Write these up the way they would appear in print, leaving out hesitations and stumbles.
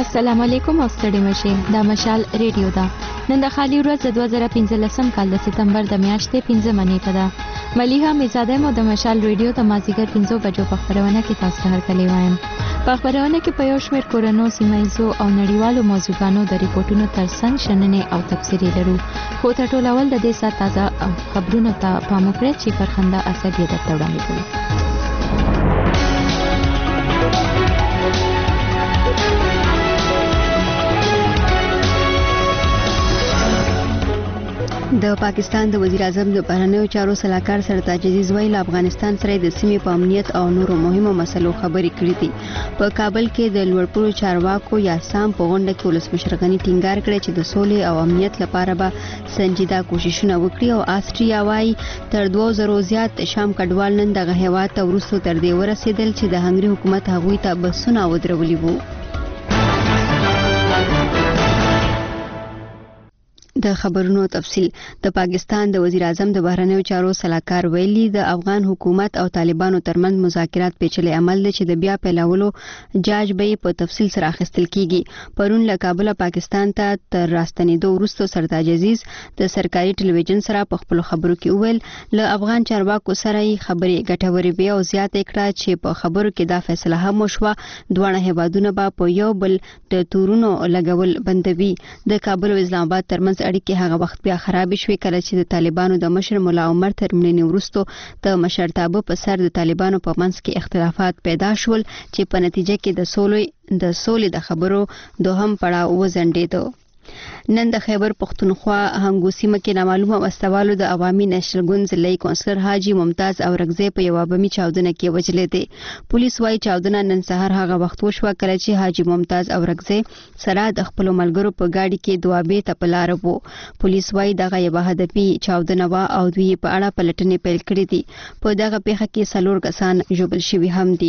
السلام علیکم او ستړي مشه دا مشال ریډیو دا نن د خالی ورځ 2015 کال د سپتمبر د میاشتې 15 نیټه ده ملیحه میزاده مو د مشال ریډیو د مازیګر 15 بجو په خبرونه کې تاسو ته هرکلی وایم په خبرونه کې په یو شمېر کورونو سیمایزو او نړیوالو موضوعاتو د ریپورتونو ترڅنګ شننې او تفسیري لرو خو ته ټولول د دې سات تازه خبرونه ته پام وکړئ چې فرخنده اسد یې درته وړاندې کوي د پاکستان د وزیر اعظم د بهرنیو چارو سلاکار سرتاج عزیز ویل افغانستان سره د سیمې په امنیت او نورو مهمو مسلو خبرې کړې دي په کابل کې د لوړپوړو چارواکو یا سام په غونډه کې ولسمشر غني ټینګار کړی چې د سولې او امنیت لپاره به سنجیده کوششونه وکړي او آسټریا وايي تر 2000 زیات شام کډوال نن دغه هیواد ته ورسره تر دې ورسېدل چې د هنګري حکومت هغوی ته بسونه ودرولي وو د خبرونو تفصیل د پاکستان د وزیر اعظم د بهرنیو چارو سلاکار ویلي د افغان حکومت او طالبانو ترمنځ مذاکرات پیچلي عمل دي چې د بیا پیلولو جاج به په تفصیل سره اخیستل کیږي پرون له کابل پاکستان ته تر راستنېدو وروسته سرتاج عزیز د سرکاري ټلویزیون سره په خپل خبرو کې وویل له افغان چارواکو سره یې خبرې ګټورې وي او زیاته کړه چې په خبرو کې دا فیصله هم وشوه دوه هیوادونه به په یو بل د تورونو لګول بندوي د کابل او اسلام آباد ترمنځ اړیکې هغه وخت بیا خراب شوې کله چې د طالبانو د مشر مولا عمر تر مړینې وروسته د مشرتابه په سر د طالبانو په منځ کې اختلافات پیدا شول چې په نتیجه کې د سولې د خبرو دوهم پړاو وزنډېدو نن د خیبر پختونخوا هنګو سیمه کې نامعلومه وسوالو د عوامي نېشنل ګوند ضلعي کونسلر حاجی ممتاز اورغزی په یو بمي چاودنه کې وجلې دي پولیس وايي چاودنه نن سهار هغه وخت وشوه کله چې حاجی ممتاز اورغزی سره د خپل ملګرو په گاډي کې دوابې ته پلار وو پولیس وايي دغه یو هدفي چاودنه وا او دوی په اړه پلټنې پیل کړې دي په دغه پیښه کې څلور کسان ژوبل شوي هم دي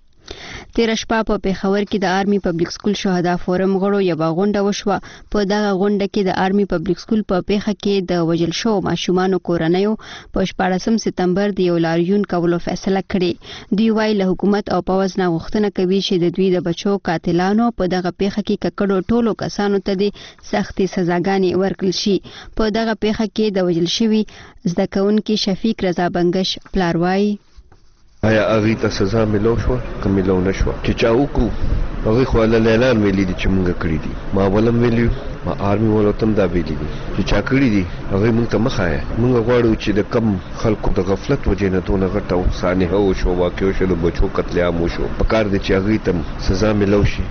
تیر شپه په پیښور کې د آرمي پبلک سکول شهدا فورم غړو یو غونډه وشوه په دغه غونډه کې د آرمي پبلک سکول په پیښه کې د وجل شو ماشومان کورنیو په 14 سپتمبر د یو لاریون کولو فیصله کړې دوی وايي له حکومت او پوز نه غوښتنه کوي چې د دوی د بچو قاتلانو په دغه پیښه کې ککړو ټولو کسانو ته د سختي سزاګانې ورکړل شي په دغه پیښه کې د وجل شوی زده کوونکي شفیق رضا بنگش پلار وايي آیا هغه ته سزا ملو شو که ملو نشو چې چا وکړو هغه خو له اعلان ویلي دي چې مونږ کړی دي ما ولم ویلیو ما آرمي ولوتم دا ویلي دي چې چا کړی دي هغه مونږ ته مخایا مونږ غواړو چې د کم خلکو د غفلت وجې نه دونه غټه سانحه وشو واقع شو د بچو قتل عام وشو پکار دي چې هغه ته سزا ملو شي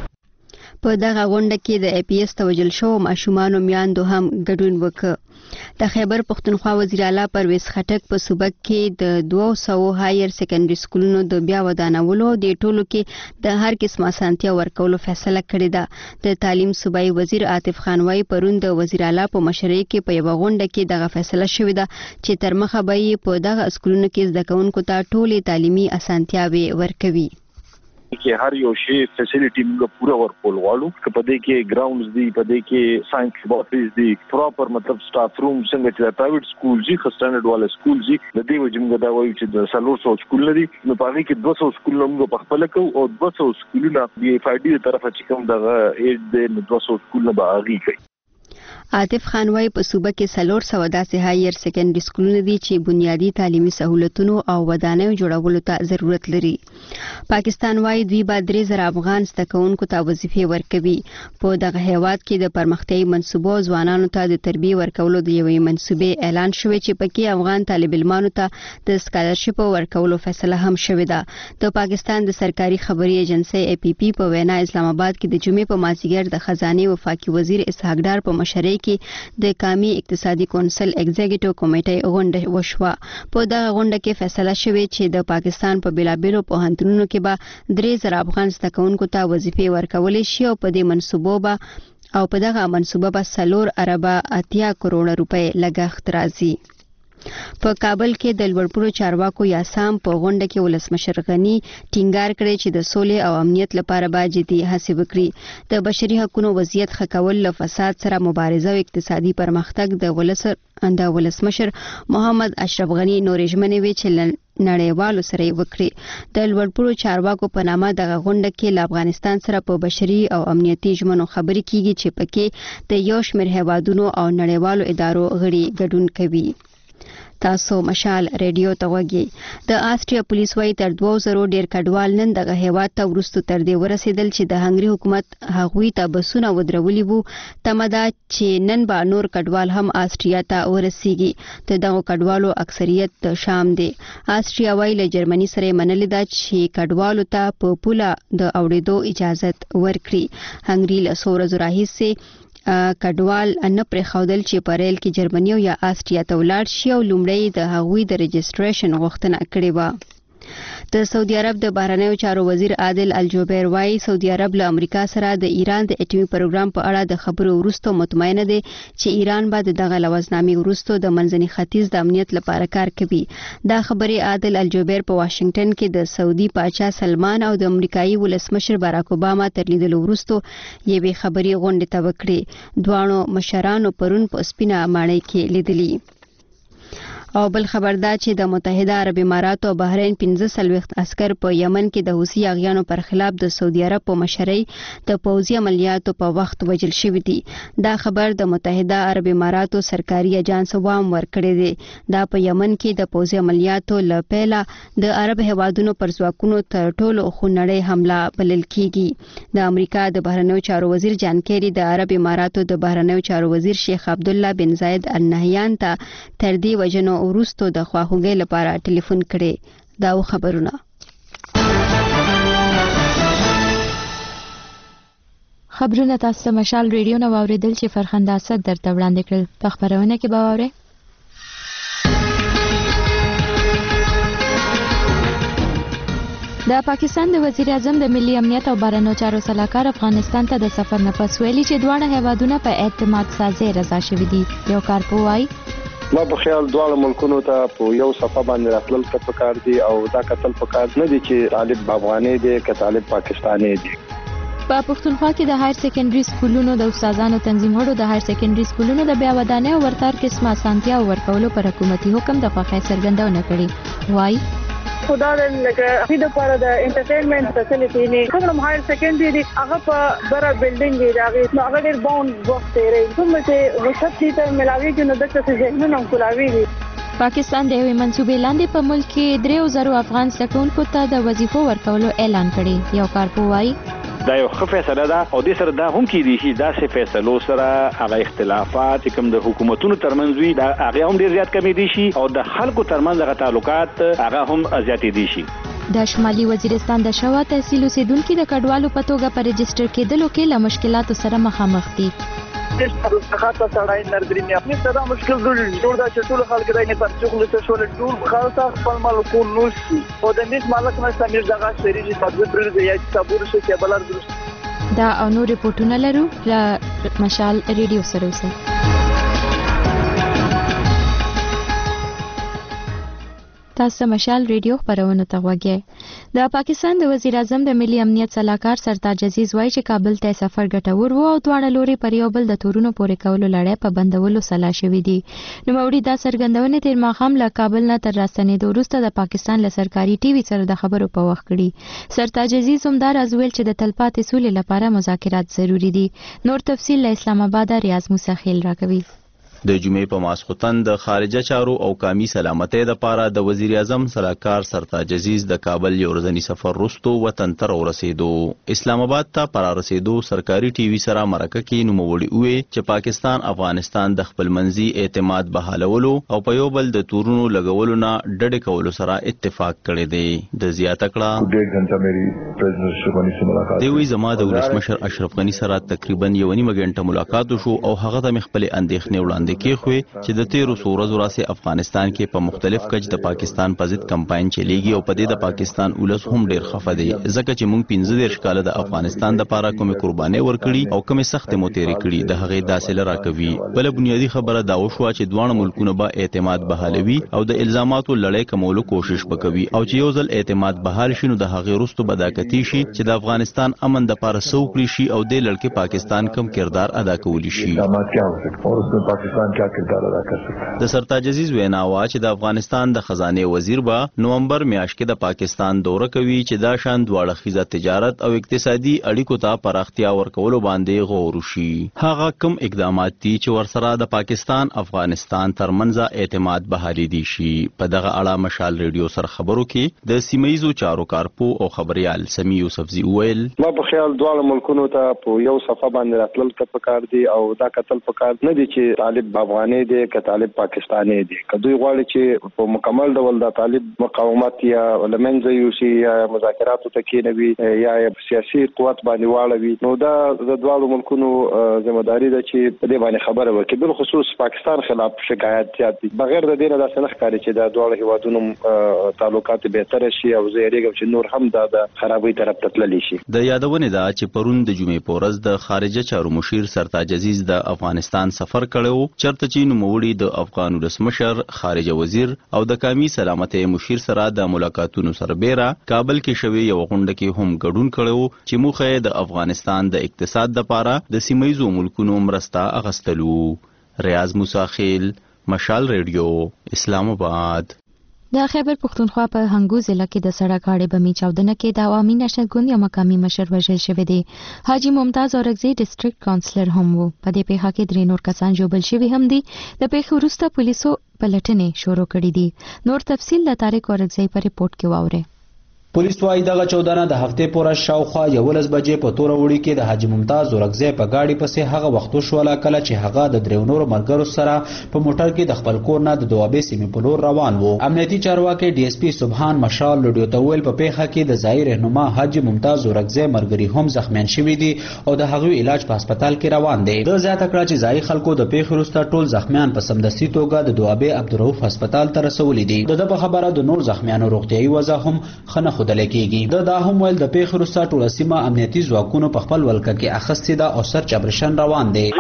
په دغه غونډه کې د اي پی ایس توجل شو ماشومان میاندو هم ګډون وکړ د خیبر پختونخوا وزیر اعلی پرویز خټک په صوبک کې د 200 هایر سیکنډري سکولونو د بیا ودانولو د ټولو کې د هر قسم اسانتیا ورکولو فیصله کړې ده د تعلیم صوبایي وزیر عاطف خان وايي پرون د وزیر اعلی په مشرۍ کې په یو غونډه کې دغه فیصله شوې ده چې تر مخه به په دغه سکولونو کې زده کوونکو ته ټولې تعلیمي اسانتیاوي ورکوي کې هر یو شی فیسیلیټي موږ پورا ورکول غواړو چې په دې کې ګراوندز دي په دې کې ساينس لیبارټریز دي پراپر مطلب سټاف روم څنګه چې پرایویټ سکول دي خستانډ والا سکول دي د دې وجه موږ دا وایو چې د 300 سکول دي نو په هغه کې 200 سکول موږ په خپل کوو او 200 سکولونه د اف آی ډي طرفه چې کوم دغه ایډ د 200 سکولونه به اغي کوي عاطف خان وايي په صوبه کې 400 داسې هایر سیکنډري سکولونه دي چې بنیادی تعلیمي سہولتونو او ودانیو جوړولو ته ضرورت لري پاکستان وايي دوی به 3000 افغان زده کوونکو ته وظیفې ورکوي په دغه هیواد کې د پرمختیايي منصوبو ځوانانو ته د تربیه ورکولو د یوې منصوبې اعلان شوی چې پکې افغان طالب علمانو ته د سکالرشپ ورکولو فیصله هم شوې ده د پاکستان د سرکاري خبري ایجنسی اي پي پي په وینا اسلام آباد کې د جمعې په مازیګر د خزانه وفاقي وزیر اسحاق ډار په مشرۍ کې د قومي اقتصادي کونسل ایگزیکټیو کمیټې غونډه وشوه په دغه غونډه کې فیصله شوې چې د پاکستان په بیلابیلو پوهنتونونو کې به 3000 افغان زده کوونکو ته وظیفې ورکول شي او په دې منصوبو به 4 اربه 80 کروڑ روپے لګښت راځي په کابل کې د لوړپوړو چارواکو یاسام په غونډه کې ولسمشر غني ټینګار کړی چې د سولې او امنیت لپاره باید جدي هڅې وکړي. د بشري حقوقو وضعیت ښه کول، له فساد سره مبارزه او اقتصادي پرمختګ د ولسمشر محمد اشرف غني نورې ژمنې وې چې نړیوالو سره وکړي. د لوړپوړو چارواکو په نامه دغه غونډه کې له افغانستان سره په بشري او امنیتي ژمنو خبرې کیږي چې پکې د یو شمېر هیوادونو او نړیوالو ادارو غړي ګډون کوي. تاسو مشال ریډیو ته وګورئ. د آسټریا پولیس وايي تر 2000 ډیر کډوال نن دغه هیواد ته ورستو تر دې ورسېدل چې د هنګري حکومت هغوی ته بسونه ودرولي وو. تمه ده چې نن به نور کډوال هم آسټریا ته ورسیږي. د دغو کډوالو اکثریت د شام دی. آسټریا وايي له جرمني سره منلې ده چې کډوالو ته په پوله د اوړېدو اجازه ورکړي. هنګري له څو ورځو راهیسې کډوال نه پرېښودل چې په ریل کې جرمني او یا آسټریا ته ولاړ شي او لومړی د هغوی د رجسټریشن غوښتنه کړې وه. د سعودي عرب د بهرنیو چارو وزیر عادل الجبیر وايي سعودي عرب له امریکا سره د ایران د اټومي پروګرام په اړه د خبرو وروسته مطمئنه دي چې ایران به دغه لوزنامې وروسته د منځني ختیځ د امنیت لپاره کار کوي. دا خبرې عادل الجبیر په واشنگټن کې د سعودي پاچا سلمان او د امریکایي ولسمشر باراک اوباما تر لیدلو وروسته یوې خبري غونډې ته وکړې. دواړو مشرانو پرون په سپینه ماڼۍ کې لیدلي. او بل خبر دا چې د متحده عرب امارات او بحرین 15 عسكر په یمن کې د حوثي اغیانو پر خلاف د سعودي عرب په مشرۍ د پوځي عملیاتو په وخت وژل شوی دي. دا خبر د متحده عرب اماراتو سرکاري اجانس وام ورکړی دی. دا په یمن کې د پوځي عملیاتو له پیله د عرب هیوادونو پر ځواکونو تر ټولو خونړۍ حمله بلل کیږي. د امریکا د بهرنیو چارو وزیر جان کیری د عرب اماراتو د بهرنیو چارو وزیر شیخ عبد الله بن زاید النهیان ته تر دې وجنو وروسته د خواخوږۍ لپاره ټلیفون کړي. دا خبرونه تاسو مشال ریډیو نو اوریدل چې فرخنده اسد درته وړاندې کړل. په خبرونه کې به واورئ د پاکستان د وزیر اعظم د ملي امنیت او بهرنیو چارو سلاکار افغانستان ته د سفر نه پس ویلي چې دواړه هیوادونه په اعتماد سازي رضا شوي دي. یو کارپوهي ما په خیال دواړه ملکونو ته په یو صفه باندې راتلل پکار دي او دا کتل پکار نه دي چې طالب افغاني دي که طالب پاکستاني دي. په پښتونخوا کې د هایر سیکنډري سکولونو د استادانو تنظیمونو د هایر سیکنډري سکولونو د بیا ودانۍ او ورتار قسمه اسانتیا ورکولو پر حکومتي حکم د خوښۍ څرګندونه کړې. وایي خدا دې لکه اخیده لپاره د انټرټینمنت فیسیلیټي نه کوم هایر سیکنډري دی هغه په بره بلډینګ دی راغی نو هغه ډېر باوند وخت دی کوم چې وخت ته ملاوي کې نو د څه ذهنونه کولاوي دي. پاکستان د یوې منصوبې لاندې په ملک کې 3000 افغان زدهکوونکو ته د وظیفو ورکولو اعلان کړی. یو کارپوهي دا یو ښه فیصله ده او د سره دا هم کېدی شي داسې فیصلو سره هغه اختلافات چې کوم د حکومتونو ترمنځ وي دا هغه هم ډېر زیات کمېدی شي او د خلکو ترمنځ هغه تعلقات هغه هم زیاتېدی شي. د شمالي وزیرستان د شوا تحصیل اوسیدونکو د کډوالو په توګه په رجسټر کېدلو کې له مشکلاتو سره مخامخ دي. د خاطر سړای نردري نه خپل دا مشکل جوړ دا چې ټول خلک دای نه پرڅوغ له شول ټول خاصه خپل مالکو نوشي او د دې مالک نه سمیر دغه سریږي تدبیر پرې دی چې صبر شي چې بلار درست دا او نور ریپورتونه لرو ل مشال ریډیو سره اوسئ. تاسو مشال ریډیو خبرونه ته وګورئ. د پاکستان د وزیر اعظم د ملي امنیت سلاکار سرتاج عزیز وایي چې کابل ته سفر ګټور وو او دواړه لوري پر یو بل د تورونو پورې کولو لړۍ په بندولو سلا شوې دي. نو موري دا څرګندونه تیر ماښام له کابل نه تر راستنېدو وروسته د پاکستان له سرکاري ټي وي سره د خبرو په وخت کړي. سرتاج عزیز هم دا راز ویل چې د تلپاتې سولې لپاره مذاکرات ضروری دي. نور تفصیل له اسلام آباد ریاض موسی خیل راکوي. د جمعې په ماسخوتن د خارجه چارو او قومي سلامتۍ لپاره د وزیر اعظم سلاکار سرتاج عزیز د کابل یو ورځني سفر وروسته وطن ته ورسېدو. اسلام آباد ته پر رسېدو سرکاري ټي وي سره مرکه کې نوموړي وویل چې پاکستان افغانستان د خپلمنځي اعتماد بحالولو او په یو بل د تورونو لګولو نه ډډې کولو سره اتفاق کړی دی. د زیاته کړه دوی زما د ولسمشر اشرف غني سره تقریبا 1.5 غنټه ملاقات وشو او هغه ته خپل اندېښنې وړاندې وړاندې کېښوي چې د تیرو څو ورځو راهیسې افغانستان کې په مختلف کچ د پاکستان په ضد کمپاین چلیږي او په دې د پاکستان ولس هم ډیر خفه دی ځکه چې موږ 15 کاله د افغانستان د لپاره کومې قربانۍ ورکړي او کومې سختې مو تېرې کړي د هغې دا صله راکوي. بله بنیادي خبره دا وشوه چې دواړه ملکونه به اعتماد بحالوي او د الزاماتو لړۍ کمولو کوشش وکوي او چې یو ځل اعتماد بحال شي نو د هغې وروسته به دا کتي شي چې د افغانستان امن د لپاره څه وکړي شي او دې لړ کې پاکستان کم کردار ادا کولی شي. د سرتاج عزیز وینا وه چې د افغانستان د خزانې وزیر به نومبر میاشت کې د پاکستان دوره کوي چې دا شان دواړه خیزه تجارت او اقتصادي اړیکو ته پراختیا ورکولو باندې غور وشي. هغه کم اقدامات دي چې ورسره د پاکستان افغانستان ترمنځ اعتماد بحالي دي شي. په دغه اړه مشال ریډیو سره خبرو کې د سیمه‌ییزو چارو کارپو او خبريال سمی یوسفزي وویل ما په خیال دواړه ملکونو ته په یو صفه باندې راتلل ته پکار دي او دا قتل پکار نه دي چې طالب افغاني دي که طالب پاکستاني دي که دوی غواړي چې په مکمل ډول د طالب مقاومت یا لمنځه یوسي یا مذاکراتو ته کېنوي یا سیاسي قوت باندې واړوي نو دا د دواړو ملکونو ذمہداري ده چې په دې باندې خبره وکړي. بل خصوص پاکستان خلاف شکایت زیات دي بغیر د دې نه داسې نه ښکاري چې د دواړو هیوادونو تعلقات بهتر شي او زه یېږم چې نور هم د خرابۍ طرف ته تللی شي. د یادونې ده چې پرون د جمعې په ورځ د خارجه چارو مشیر سرتاج عزیز د افغانستان سفر کړی چېرته چې نوموړي د افغان ولسمشر خارجه وزیر او د قومي سلامتۍ مشیر سره د ملاقاتونو سربیره کابل کې شوې یو غونډه کې هم ګډون کړی چې موخه یې د افغانستان د اقتصاد لپاره د سیمه‌ییزو ملکونو مرسته اخیستلو. ریاض موسی خیل مشال ریډیو اسلام آباد. د خیبر پختونخوا په هنګو ضلع کې د سړک غاړې بمي چاودنه کې د عوامي نشنل ګوند یو مقامي مشر وژل شوی دی. حاجی ممتاز اورکزی ډیسټریکټ کونسلر هم وو. په دې پیښه کې 3 نور کسان ژوبل شوي هم دي. د پیښې وروسته پولیسو پلټنې شروع کړې دي. نور تفصیل د طارق اورکزی په ریپورت کې واورئ. پولیس وايي دغه چودنه د هفتې پورې شاوخوا 11 بجې په تور وړي کې د حاجی ممتاز اورکزی په گاډي پسې هغه وخت شوله کله چې هغه د درو نورو مرګرو سره په موټر کې د خپل کور نه د دوابې سیمې په لور روان وو. امنیتي چارواکي ډي اس پی سبحان مشال لډیو ته ویل په پیښه کې د ځای رهنما حاجی ممتاز اورکزی مرګري هم زخمیان شوي دي او د هغوی علاج په هسپتال کې روان دی. د زیاته کړه چې ځای خلکو د پیښې وروسته ټول زخمیان په سمدستي توګه د دوابې عبدالرؤف هسپتال ته رسولي دي. د په خبره د نور زخمیانو روغتیايي وضع هم خنه خودل کېږي. دا هم ویل د پیښې وروسته ټوله سیمه امنیتي ځواکونو په خپل ولکه کې اخیستې ده او سرچ اپریشن روان دی.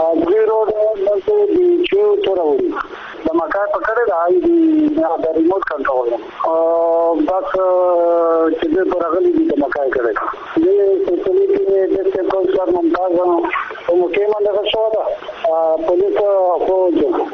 د مکای پکړه د د ریموټ کنټرول بس چې د پرغلي د مکای کړه د فیسیلیټي د ډیسټریکټ کونسلر ممتاز او مکمل دغه شو ده پولیس خو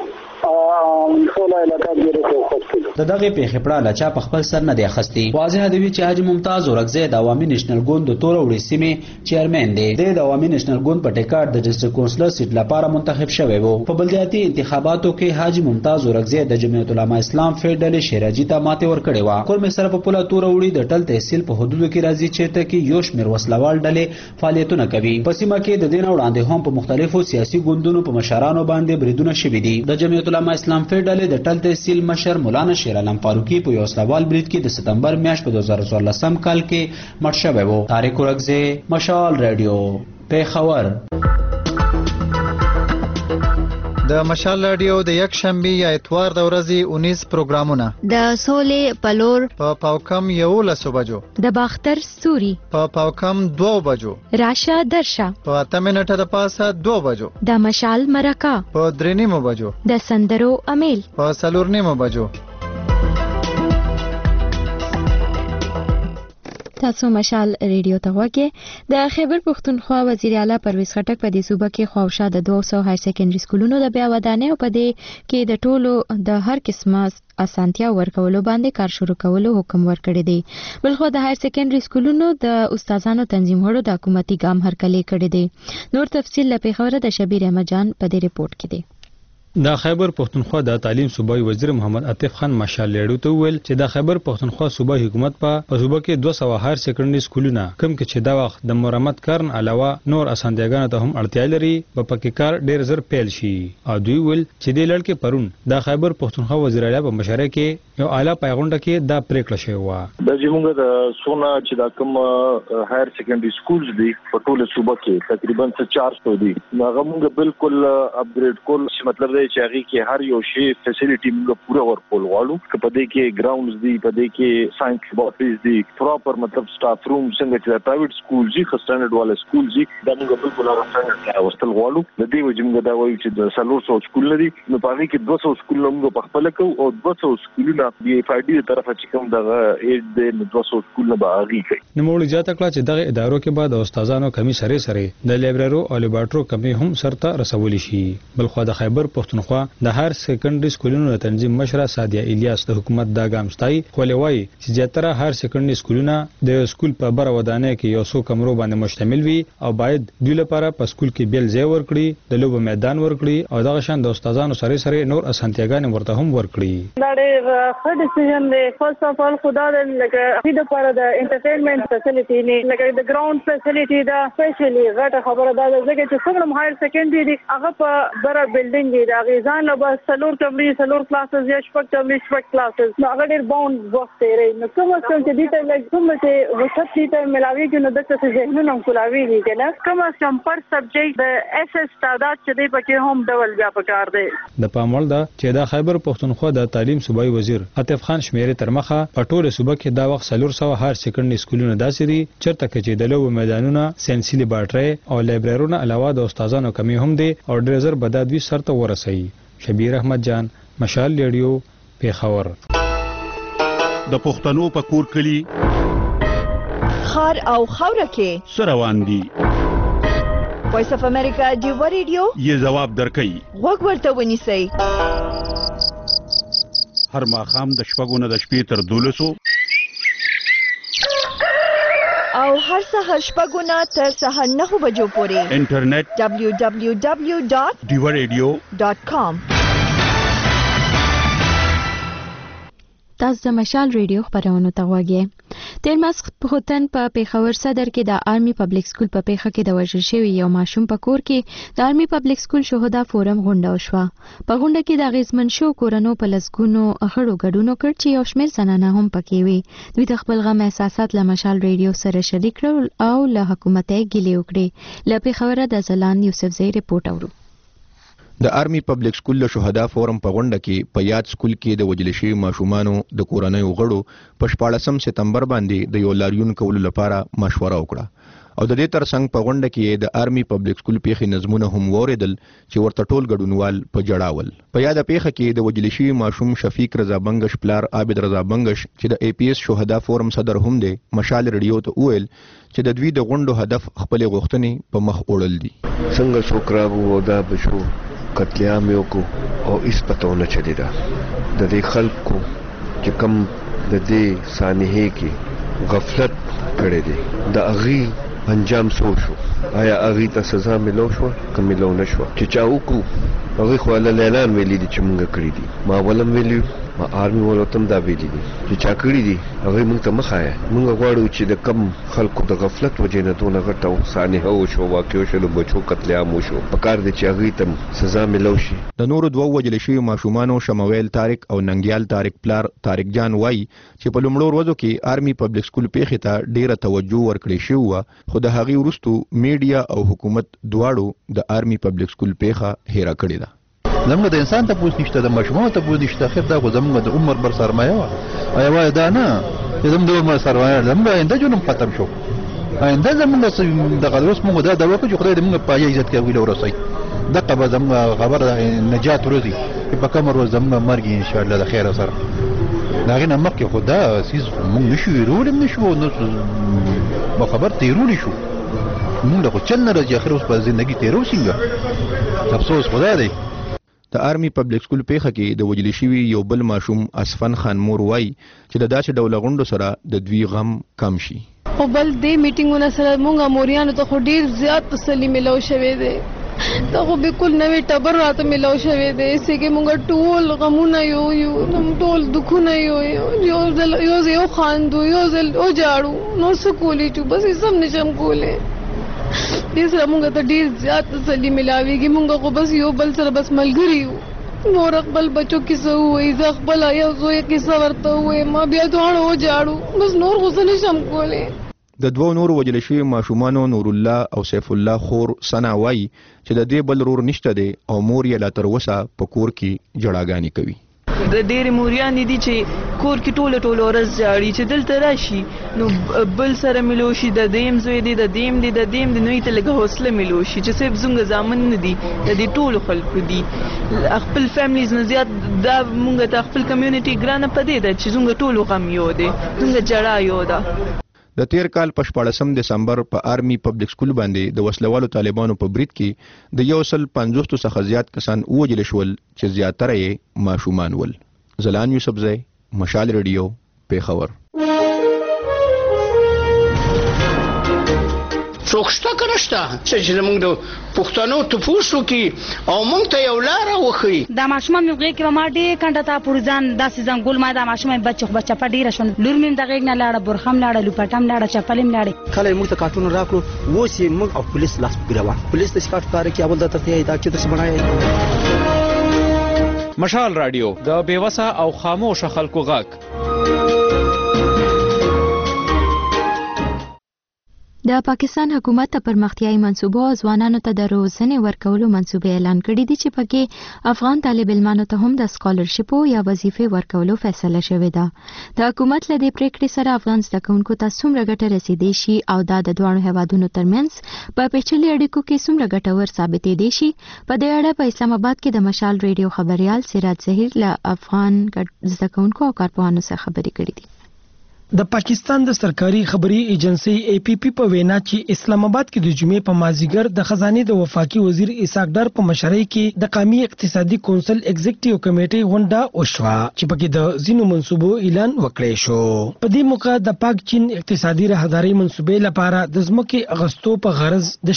د دغه پیښې پړه لچا په خپل سر نه دی اخستي. واضح دی چې حاجی ممتاز اورکزی د عوامي نېشنل ګوند د تور وړي سیمې چیرمن دی. د عوامي نېشنل ګوند په ټیکټ د ډیسټریکټ کونسلر سیټ لپاره منتخب شوی وو. په بلدیاتي انتخاباتو کې حاجی ممتاز اورکزی د جمعیت العلماء اسلام فیډرل شیراجی ته ماته ورکړې و. کور مې سره په پوله تور وړي د ټل تحصیل په حدودو کې راځي چیرته کې یو شمېر وسلوال ډلې فعالیتونه کوي. په سیمه کې د دین وړاندې هم په مختلفو سیاسي ګوندونو په مشرانو باندې بریدونه شوي دي. د جمعیت العلماء اسلام فیډرل د ټل تحصیل مشر مولانا شیر علم فاروقی په یو سوال برید کې د سپتمبر میاشت په 2014 کال کې مړ شوی و. طارق اورکزی مشال ریډیو پیښور. د مشال رادیو د یک شنبه یا اتوار د ورځې 19 پروګرامونه د سولې پلور په پاوکم 11 بجو، د باختر ستوري په پاوکم 2 بجو، راشه درشه په 8 منټه د پاسه 2 بجو، د مشال مرکه په 3 بجو، د سندرو امیل په 4 بجو. تاسو مشال ریډیو ته وګورئ. د خیبر پختونخوا وزیر اعلی پرویز خټک په دې صوبه کې خواوشا د 200 هایر سیکنډري سکولونو د بیا ودانۍ او په دې کې د ټولو د هر قسمه اسانتیا ورکولو باندې کار شروع کولو حکم ورکړی دی. بلخو د هایر سیکنډري سکولونو د استادانو تنظیمونو د حکومتي ګام هرکلی کړی دی. نور تفصیل له پیښور د شبیر احمد جان په دې ریپورت کې دی. د خیبر پختونخوا د تعلیم صوبایي وزیر محمد عاطف خان مشال لیډو ته ویل چې د خیبر پختونخوا صوبایي حکومت په صوبه کې 200 هایر سیکنډري سکولونه کوم کې چې دا وخت د مرمت کارن علاوه نور اسانتیاګانو ته هم اړتیا لري په پکې کار ډیر زر پیل شي. او دوی ویل چې د لړ کې پرون د خیبر پختونخوا وزیر اعلی په مشوره کې یو اعلی پیغونډه کې دا پریکړه شوې و. د زموږ د سونا چې دا کوم هایر سیکنډري سکولز دي په ټوله صوبه کې تقریبا 400 دي. هغه موږ بالکل اپګریډ کول چې مطلب دی دی چې هغه کې هر یو شی فیسیلیټي موږ پوره ورکول غواړو که په دې کې ګراوندز دي په دې کې ساينس لیبارټریز دي پراپر مطلب سټاف روم څنګه چې پرایویټ سکول دي خستانډ والے سکول دي دا موږ بالکل هغه څنګه واستل غواړو د دې وجه موږ دا وایو چې د 300 سکول لري نو په هغه کې 200 سکول موږ په خپل کو او 200 سکولونه د FID طرفه چې کوم دغه ایډ د 200 سکولونه به هغه کوي نو موږ اجازه کړه چې دغه ادارو کې بعد استادانو کمی سره د لیبرارو او لیبارټرو کمی هم سرته رسول شي بلخو د خیبر پښتونخوا د هر سیکنډري سکولونو تنظیم مشره سادیه الیاس د حکومت دا ګام ستای خو لوي چې زیاتره هر سیکنډري سکولونه د سکول په بر ودانه کې یو څو کمرو باندې مشتمل وي او باید دوی لپاره په سکول کې بیل ځای ورکړي د لوب میدان ورکړي او دغه شان د استادانو سره نور اسانتیاګانې ورته هم ورکړي دا ډېر ښه ډیسیژن دی فرست اف اول خدا دې لکه د لپاره د انټرټینمنټ فیسیلیټي نه لکه د ګراوند فیسیلیټي دا سپیشلی غټه خبره ده ځکه چې څنګه هایر سیکنډري دي هغه په بره بلډینګ دی دا غیزان له بس سلور کمرې سلور کلاسز یا شپږ کمرې شپږ کلاسز نو هغه ډېر باوند وخت دی نو کوم څه چې دې ته لګ کوم چې وخت دې ته ملاوي کې نو د څه ذهنونه کولاوي دي کنه کوم څه پر سبجیکټ د اس اس تعداد چې دې پکې هم ډول بیا پکار دی د پاموړ دا چې د خیبر پښتونخوا د تعلیم صوبایي وزیر عاطف خان شمیرې ترمخه په ټوله صوبه کې دا وخت 300 هر سیکنډري سکولونه داسې دي چرته کې د لوب میدانونه ساينسي لیبارټري او لایبرریونه علاوه د استادانو کمی هم دي او ډریزر بدادوی سرته ورسي شبیر احمد جان مشال ریډیو پیښور د پښتنو په کور کلی خار او خوره کې سروان دي وایس اف امریکا دیو ریډیو یې جواب درکې وګ ورته ونیسئ هر ماخام د شپږو نه د شپې تر 12 او هر سهار شپږو نه تر سهار 9 بجو پورې انټرنیټ www.diwaradio.com تاسو د مشال ریډیو خبرونه ته غواړئ تیر ماسخوتن په پیښور صدر کې د آرمي پبلک سکول په پیښه کې د وژل شوی یو ماشوم په کور کې د آرمي پبلک سکول شهدا فورم غونډه وشوه په غونډه کې د غیزمن شو کورونو په لسګونو غړو ګډون کړ چې یو شمېر زنانه هم پکې وي دوی د خپل غم احساسات له مشال ریډیو سره شریک کړل او له حکومت یې ګیلې وکړې له پیښور د زلان یوسفزئی رپورټ اورو د آرمي پبلک سکول له شهدا فورم په غونډه کې په یاد سکول کې د وجل شوی ماشومانو د کورنۍ غړو په 14 سپتمبر باندې د یو لاریون کولو لپاره مشوره وکړه او د دې ترڅنګ په غونډه کې د آرمي پبلک سکول پیښې نظمونه هم وریدل چې ورته ټول ګډونوال په جړاول په یاد پیښه کې د وجل شوی ماشوم شفیق رضا بنگش پلار عابد رضا بنگش چې د APS شهدا فورم صدر هم دی مشال ریډیو ته وویل چې د دوی د غونډو هدف خپل غوښتنې په مخ وړل دي څنګه څوک راغو دا بشو قتل عام یو کو او اس پتاونه چلی دا د دې خلکو چې کم د دې سانحه کې غفلت کړي دي د اغي انجام سوچو آیا اغي ته سزا ملو شو که ملو نشو چې چا وکړو هغه خو له اعلان ویلي دي چې مونږ کړی دي ما ولم ویلو ما آرمي ولوتم دا ویلي دي چې چا کړی دي هغه مونږ ته مخایا مونږ غواړو چې د کم خلکو د غفلت وجې نه دونه غټو سانحه او شو واقع شو بچو قتل عام شو پکار دي چې هغه ته سزا ملو شي د نورو دوه وجل شوی ماشومانو شمویل طارق او ننګیال طارق پلار طارق جان وای چې په لومړو ورځو کې آرمي پبلک سکول پیښې ته ډیره توجه ورکړې شو خو د هغې وروستو میډیا او حکومت دواړو د آرمي پبلک سکول پیښه هیره کړې ده زموږ د انسان ته پوس نشته د ماشومانو ته پوس نشته خیر دا خو زموږ د عمر بر سرمایه وه آیا وایه دا نه چې زموږ د عمر سرمایه زموږ آینده ژوند هم ختم شو آینده زموږ دغه اوس موږ دا دعوه کوو چې خدای دې موږ په عزت کې ویله ورسوي دغه به زموږ خبره نجات ورځي چې په کومه ورځ زموږ مرګ انشاءالله د خیره سره د هغې نه مخکې خو دا څیز موږ نشو هېرولی هم نشو نو به خبر تېرولی شو موږ له خو چل نه راځي اخر اوس په زندګي تېرو څنګه افسوس خو دا دی د آرمي پبلک سکول پیښه کې د وجل شوی یو بل ماشوم اسفن خان مور وای چې د داسې ډول غونډو سره د دوی غم کم شي او بل دې میټینګونه سره مونږه موریانو ته خو ډیر زیات تسلی ملو شوې ده دا خو بالکل نوې ټبر راته ملو شوې ده چې کې مونږ ټول غمونه یو ټول دکونه یو خاندو یو جاړو نو سکولې چې بس یې سم نشم کوله دې سره مونږ ته ډیر زیات تسلی ملاويږي مونږ خو بس یو بل سره بس ملګری یو نور خپل بچو کیسه وای ز خپل یو زوی کیسه ورته وای ما بیا دوه جاړو بس نور غوسه نشم کوله د دوو نور وجل شوی ماشومانو نور الله او سیف الله خور سنا وای چې د دې بل رور نشته دی او مور یې لا تر وسه په کور کې جړاګانی کوي. د ډېرې موریانې دي چې کور کې ټوله ورځ جاړي چې دلته راشي نو بل سره ملو شي د دیم زوی دی د دیم دی د دیم دی نو یې ته لږه حوصله ملو شي چې صرف زموږ زامن نه دي د دې ټولو خلکو دي خپل فیملیز نه زیات دا مونږ ته خپل کمیونټي ګرانه په دې ده چې زموږ ټولو غم یو دی زموږ جړا یو ده. د تیر کال په 14 دسمبر په آرمي پبلک سکول باندې د وسلوالو طالبانو په برید کې د 150 څخه زیات کسان ووجل شول چې زیاتره یې ماشومان ول. زلان یوسفزی، مشال ریډیو، پیښور. څوکشته کنهشته چې موږ د پښتنو تفوسو کې او موږ ته یو لار وخی دا ماشومان موږ کې ما دې کنده تا پورزان داسې ځنګول ما دا ماشومان بچه په ډیره شون لور مين د غیګ نه لاړه برخم لاړه لوپټم لاړه چپلم لاړه کله موږ ته کارټون راکړو و سي موږ او پولیس لاس ګروا پولیس د سکاټ کار کې اول د ترتیب دا چې څه بنای. مشال رادیو د بیوسه او خاموش خلکو غږ. د پاکستان حکومت ته پرمختیایي منصوبو ځوانانو ته د روزنې ورکولو منصوبې اعلان کړي دي چې پکې افغان طالب علمانو ته هم د سکالرشپو یا وظیفې ورکولو فیصله شوې ده. د حکومت له دې پریکړې سره افغان زده کوونکو ته څومره ګټه رسیدي شي او دا د دواړو هیوادونو ترمنځ په پیچلي اړیکو کې څومره ګټور ثابتېدی شي، په دې اړه په اسلام آباد کې د مشال ریډیو خبريال سراج ظهیر له افغان زده کوونکو او کارپوهانو سره خبرې کړې دي. د پاکستان د سرکاري خبري ایجنسی ای پی پی په وینا چې اسلام آباد کې د جمعې په مازیګر د خزانه د وفاقي وزیر اسحاق ډار په مشرۍ کې د قومي اقتصادي کونسل ایگزیکټیو کمیټې غونډه وشوه چې پکې د زینو منصوبو اعلان وکړی شو. په دې موقع د پاک چین اقتصادي راهداري منصوبې لپاره د ځمکې اغستو په غرض د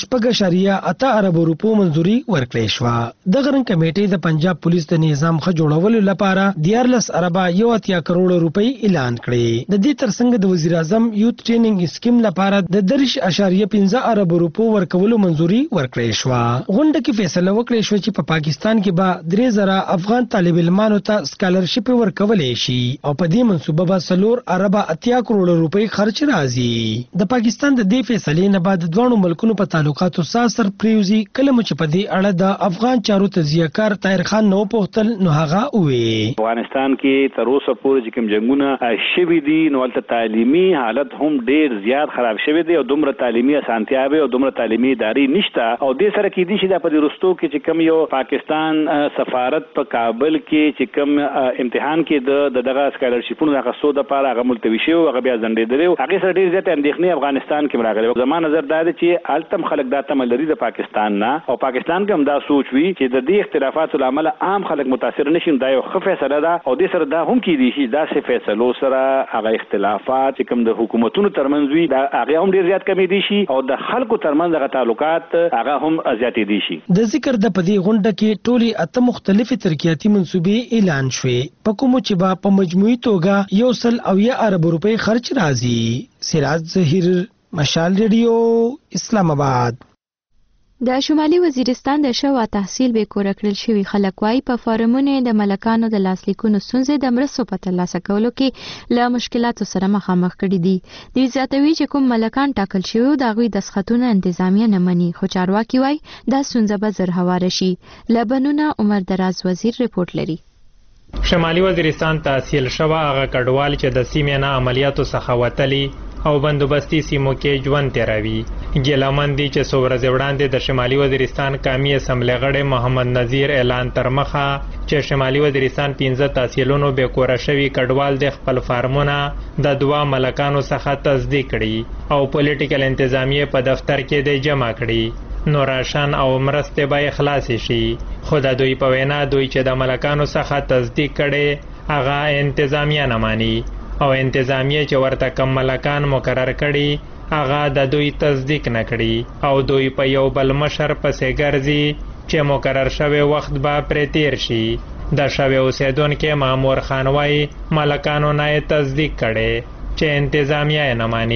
8.8 ارب روپو منځوري ورکړی شو. د غرن کمیټې د پنجاب پولیس د نظام ښه جوړولو لپاره 14 ارب 1 کروڑ روپۍ اعلان کړي. د دې ترڅنګ د وزیر اعظم یوت ټریننګ سکیم لپاره د 10.15 ارب روپو ورکولو منځوري ورکړی شو. غونډه کې فیصله وکړی شو چې په پاکستان کې به 3000 افغان طالب علمانو ته سکالرشپ ورکولې شي او په دې منصوبه به 4 ارب 8 کروڑ روپۍ خرچ راځي. د پاکستان د دې فیصلې نه بعد دوه ملکونو په تعلقاتو سر پریوزي کله چې په دې اړه د افغان چارو تجزیه‌کار طاهر خان نو پوښتل نو هغه وې افغانستان کې تر اوسه پورې کوم جنگونه شوي دي نو تعلیمي حالت هم ډیر زیات خراب شوی دی او دومره تعلیمي اسانتیاوي او دومره تعلیمي ادارې نشته او د سره کې دي چې د پدرستو کې چې کم یو پاکستان سفارت په کابل کې چې کم امتحان کې د دغه سکالرشپونو د غوښتو د لپاره هغه ملتوي شو هغه بیا ځنډېدل هغه سره ډیر زیات اندېښنې افغانستان کې راغلي. زموږ نظر دا دی چې التم خلک دا تمل لري د پاکستان نه او پاکستان کې هم دا سوچ وي چې د دې اختلافاتو لامل عام خلک متاثر نشي. دا یو ښه فیصله ده او د سره دا هم کې دي چې دا څه فیصلو سره هغه اختلافات چې کوم د حکومتونو ترمنځ وي دا هغه هم ډیر زیات کمی دي شي او د خلکو ترمنځ هغه تعلقات هغه هم زیاتې دي شي. د ذکر د پدې غونډه کې ټولي 8 مختلفې ترقیاتي منصوبې اعلان شوې په کوم چې با په مجموعي توګه 100 ارب روپۍ خرچ راځي. سراج ظهیر، مشال ریډیو، اسلام آباد. د شمالي وزیرستان د شوا تحصیل به کور کړل شوی خلک وايي په فارمونو د ملکانو د لاسلیکونو ستونزې د مرستو په ترلاسه کولو کې له مشکلاتو سره مخامخ کړي دي. د زیاتوي چې کوم ملکان ټاکل شوی د غوي د سختونه انتظامیه نه مني خو چارواکي وايي دا ستونزه به زر هواره شي. لبنونه عمر دراز وزیر رپورت لري. شمالي وزیرستان تحصیل شوا هغه کډوال چې د سیمې نه عملیاتو څخه وتلي او بندوبستي سیمو کې ژوند تیروي. ګیلمن دي چې څو ورځې وړاندې د شمالي وزیرستان قومي اسمبلی غړی محمد نذیر اعلان تر مخه چې شمالي وزیرستان 15 تحصیلونو به کوره شوي کډوال د خپل فارمونه د 2 ملکانو څخه تصدیق کړي او پولیټیکل انتظامیه په دفتر کې د جمع کړي نو راشن او مرستې به خلاص شي. خو د دوی په وینا دوی چې د ملکانو څخه تصدیق کړي هغه انتظامیه نه مانی او انتظامیه چې ورته کم ملکان مقرر کړي هغه د دوی تصدیق نه کړي او دوی په یو بل مشر پسې ګرځي چې مقرر شوی وخت به پرې تیر شي. د شوی اوسیدونکو مامور خان وايي ملکانو نه تصدیق کړي چې انتظامیه نه مانی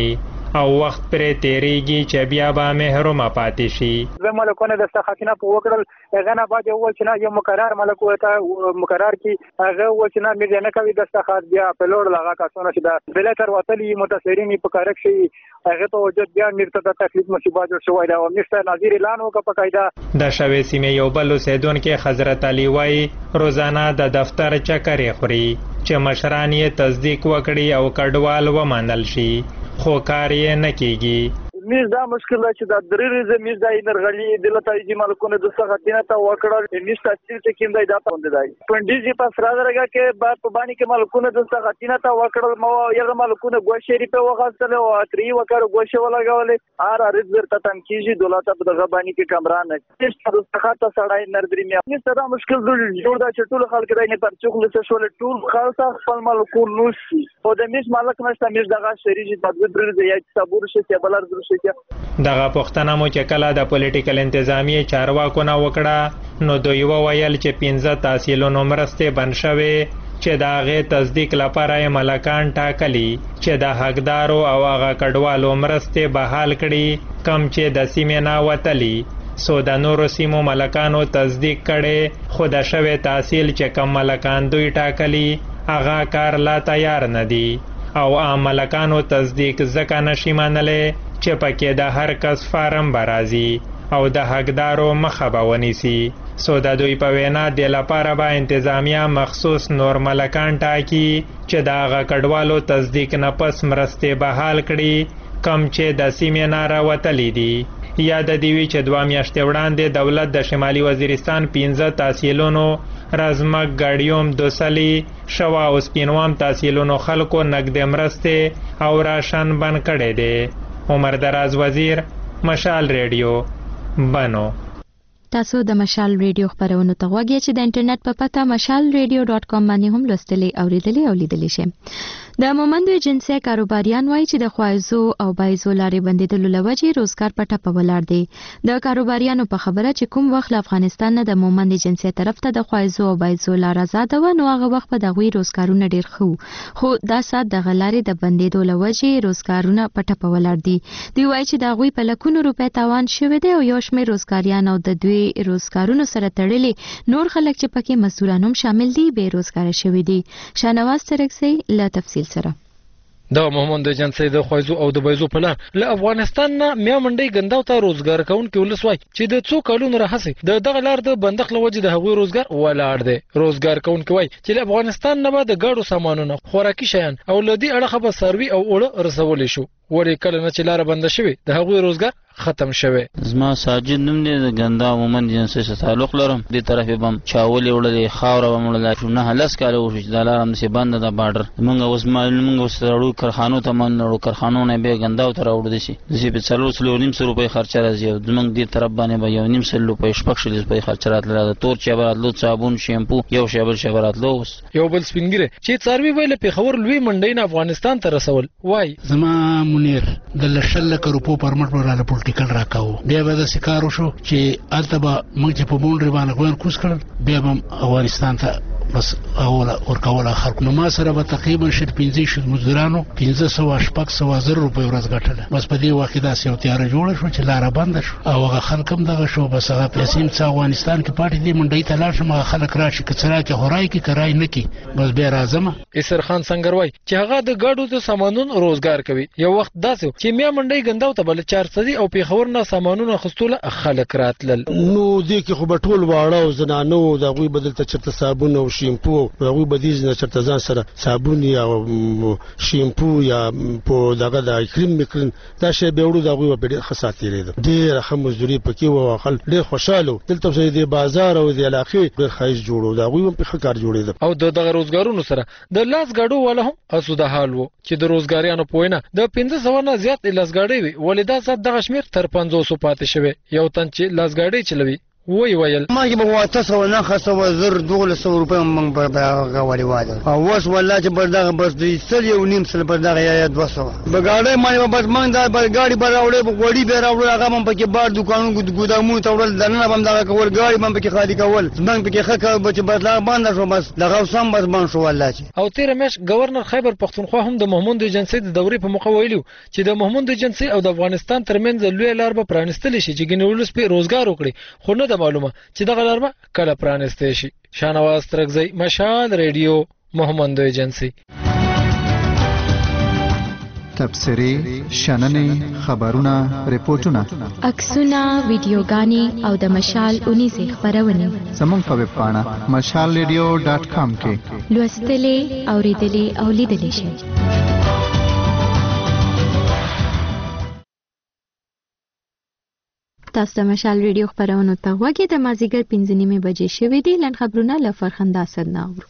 او وخت پرې تیریږي چې بیا به محروم پاتې شي. زه ملکونه د استخاتینه په وکړل هغه نه بعد یو چې نه یو مقرر ملک وته مقرر کی هغه و چې نه مې نه کوي د استخات بیا په لور لغه کاسونه چې د بلتر وتلی متاثرین په کارک شي هغه ته وجود بیا مرته د تکلیف مصیبت شوی دا او نشته نظیر اعلان وکړ په قاعده د شوي سیمې یو بل اوسیدونکو حضرت علي وايي روزانه د دفتر چکرې خوري چې مشران یې تصدیق وکړي او کډوال ومنل شي خو کار یې نه کیږي. میز دا مشکل ده چې دا درې ورځې میز دا انرغلي دلته یې ملکونه د سختینه ته وکړل میز تاسو چې کوم دی دا پوند دی پندې په سره درګه کې بعد په باندې کې ملکونه د سختینه ته وکړل مو یغه ملکونه ګوشری په وغاستل او اتری وکړ ګوشه ولګولې ار ارز ورته تم کیږي دولت په دغه باندې کې کمران نه چې سخت سړای نردري مې میز دا مشکل جوړ دا چې ټول خلک دای نه پر چوخ لسه شول ټول خاصه خپل ملکونه نوشي او د میز مالک نشته میز دغه شریجی د درې ورځې یا صبر شي چې بلر دغه پښتنه مو چې کله د پولیټیکل انتظامیه چارواکو نه وکړه نو دوی وویل چې 15 تحصیلونو مرستې بند شوې چې د هغې تصدیق لپاره یې ملکان ټاکلي چې د حقدارو او هغه کډوالو مرستې بحال کړي کم چې د سیمې نه وتلي سو د نورو سیمو ملکانو تصدیق کړي خو د شوی تحصیل چې کم ملکان دوی ټاکلي هغه کار لا تیار نه دي او عام ملکانو تصدیق ځکه نشي منلی چې پکې د هر کس فارم برازي او د حقدارو مخه به ونیسي سو د دوی په وینا د لپاره به انتظامیه مخصوص نور ملکان ټاکي چې د هغه کډوالو تصدیق نه پس مرستې بحال کړي کم چې د سیمې نه راوتلي دي. یاد دی وی چې 2 میاشتې وړاندې دولت د شمالي وزیرستان 15 تحصیلونو رزمک ګاډیوم دوسلی شوا او سپینوام تحصیلونو خلکو نقد مرستې او راشن بند کړي دي. عمر دراز وزیر مشال ریډیو بنو. تاسو د مشال ریډیو خبرونو ته غوږی چې د انټرنیټ په پته mashalradio.com باندې هم لوستلی اوریدلی او لیدلی شئ. د مومندو جنسي کاروباریان وایي چې د خوایزو او بایزو لارې بندیدلو لوجې روزګار په ټپه ولاړ دی. د کاروباریانو په خبره چې کوم وخت افغانستان نه د مومند جنسي طرف ته د خوایزو او بایزو لار آزاد و نو هغه وخت په دغوی روزګارونه ډیر خو دا سات د غلارې د بندیدو لوجې روزګارونه په ټپه ولاړ دي. دوی وایي چې دغوی په لکونو روپۍ تاوان شوی دی او یو شمېر روزګاریان او د دوی روزګارونو سره تړلي نور خلک چې پکې مزدوران هم شامل دي بې روزګاره شوي دي. شاهنواز ترکسي له تفصیل سره. د مومند جنسي د خوایزو او د بایزو په لار له افغانستان نه میا منډي ګنداو ته روزګار کوونکي ولسوای چې د څو کلونو راهسي د دغه لار د بندخ لوجې د هغوی روزګار ولاړ دی. روزګار کوونکي وای چې له افغانستان نه به د ګاډو سامانونه خوراکي شیان او لدی اړه به سروي او اوړه رسول شو وړي کله نه چې لار بند شوی د هغوی روزګار ختم شوی. زما ساجد نوم دی د ګندا مومند جنسي سره تعلق لرم. د طرفه بم چاولې وړلې خاور بم وړلې شو نه هلس کاله وشي د لارم سي بند د بارډر مونږ اوس مونږ وسرړو کارخانو ته منړو کارخانو نه به ګنداو تر وړو دي شي زی په 300 روپۍ خرچ راځي او زمونږ د طرف باندې به 1.5 روپۍ شپږ روپۍ خرچ راتله د تور چبراتلو صابون شیمپو یو شبراتلو یو بل سپینګره چې څاروي ویل په خبر لوی منډي نه افغانستان ته رسول وای. زما منیر د لشل کروپو پرمټ وراله پولیټیکل راکاو بیا به د سکارو شو چې التبا موږ په بونډري باندې ګوان کوس کړل بیا به افغانستان ته بس اوله ورکوله خلکو نو ما سره به تقریبا 15 مزدورانو 1500 روپۍ ورځ ګټله بس په دې وخت داسې یو تیاره جوړه شو چې لاره بنده شو او هغه خلک هم دغه شو بس هغه پیسې څه افغانستان کې پاتې دي منډۍ ته لاړ شم هغه خلک راشي که څراک هورای کې کرای نه کی بس بیا راځم. اسر خان څنګه وای چې هغه د ګاډو د سامانونو روزګار کوي. یو وخت داسې چې میا منډۍ ګنداو ته بل 400 او پیښور نه سامانونه خستوله خلک راتلل نو دې کې خو به ټول واړه او زنانو د غوي بدل ته چرته صابون او شیمپو هغه بدیز نه چرته ځان سره صابون یا شیمپو یا په دغه د کریم میکرین دا شی به وړو دغه په خاصاتي لري ډیر هم مزدوري پکې و خل ډیر خوشاله دلته چې د بازار او د علاقې ډیر خایس جوړو دغه په خکار جوړېده او دغه روزګارونو سره د لاس غاډو ولا هم اسو د حال وو چې د روزګاریانو پوینه د 1500 نه زیات لاس غاډي وي ولدا صد دغه شمیر تر 500 پاتې شوی. یو تن چې لاس غاډي چلوي وی ویل ما کې به 800 نه خسو زر 200 روپۍ موږ په غوړی واده او وس والله چې پر دغه بس دوی سل یو نیم سل پر دغه یا 200 به ګاډي ما بس موږ دا ګاډي پر راوړې په غوړی به راوړل هغه موږ پکې بار دکانونو ګودامونو تورل دنه هم دغه کول ګاډي موږ پکې خالي کول موږ پکې خکه بچ بدلا باندې شو بس دغه سم بس باندې شو والله او تیر مش گورنر خیبر پختونخوا هم د محمود ایجنسی د دورې په موخه ویلو چې د محمود ایجنسی او د افغانستان ترمنځ لوی لار به پرانستل شي چې ګنولس په روزګار وکړي خو نه د معلومه چې دغه لار به کله پرانستل شي. شانواز ترکزی، مشال ریډیو، محمود ایجنسی. تبصرې، شننې، خبرونه، ریپورتونه، عکسونه، ویډیوګانې او د مشال 19 خبرونه زموږ په ویب پاڼه mashalradio.com کې لوستلې، اوریدلې او لیدلې شئ. تاسو د مشال ریډیو خبرونه ته وګورئ. د مازیګر 5:30 بجې شوې دي. لن خبرونه له فرخنده صدنا اورو.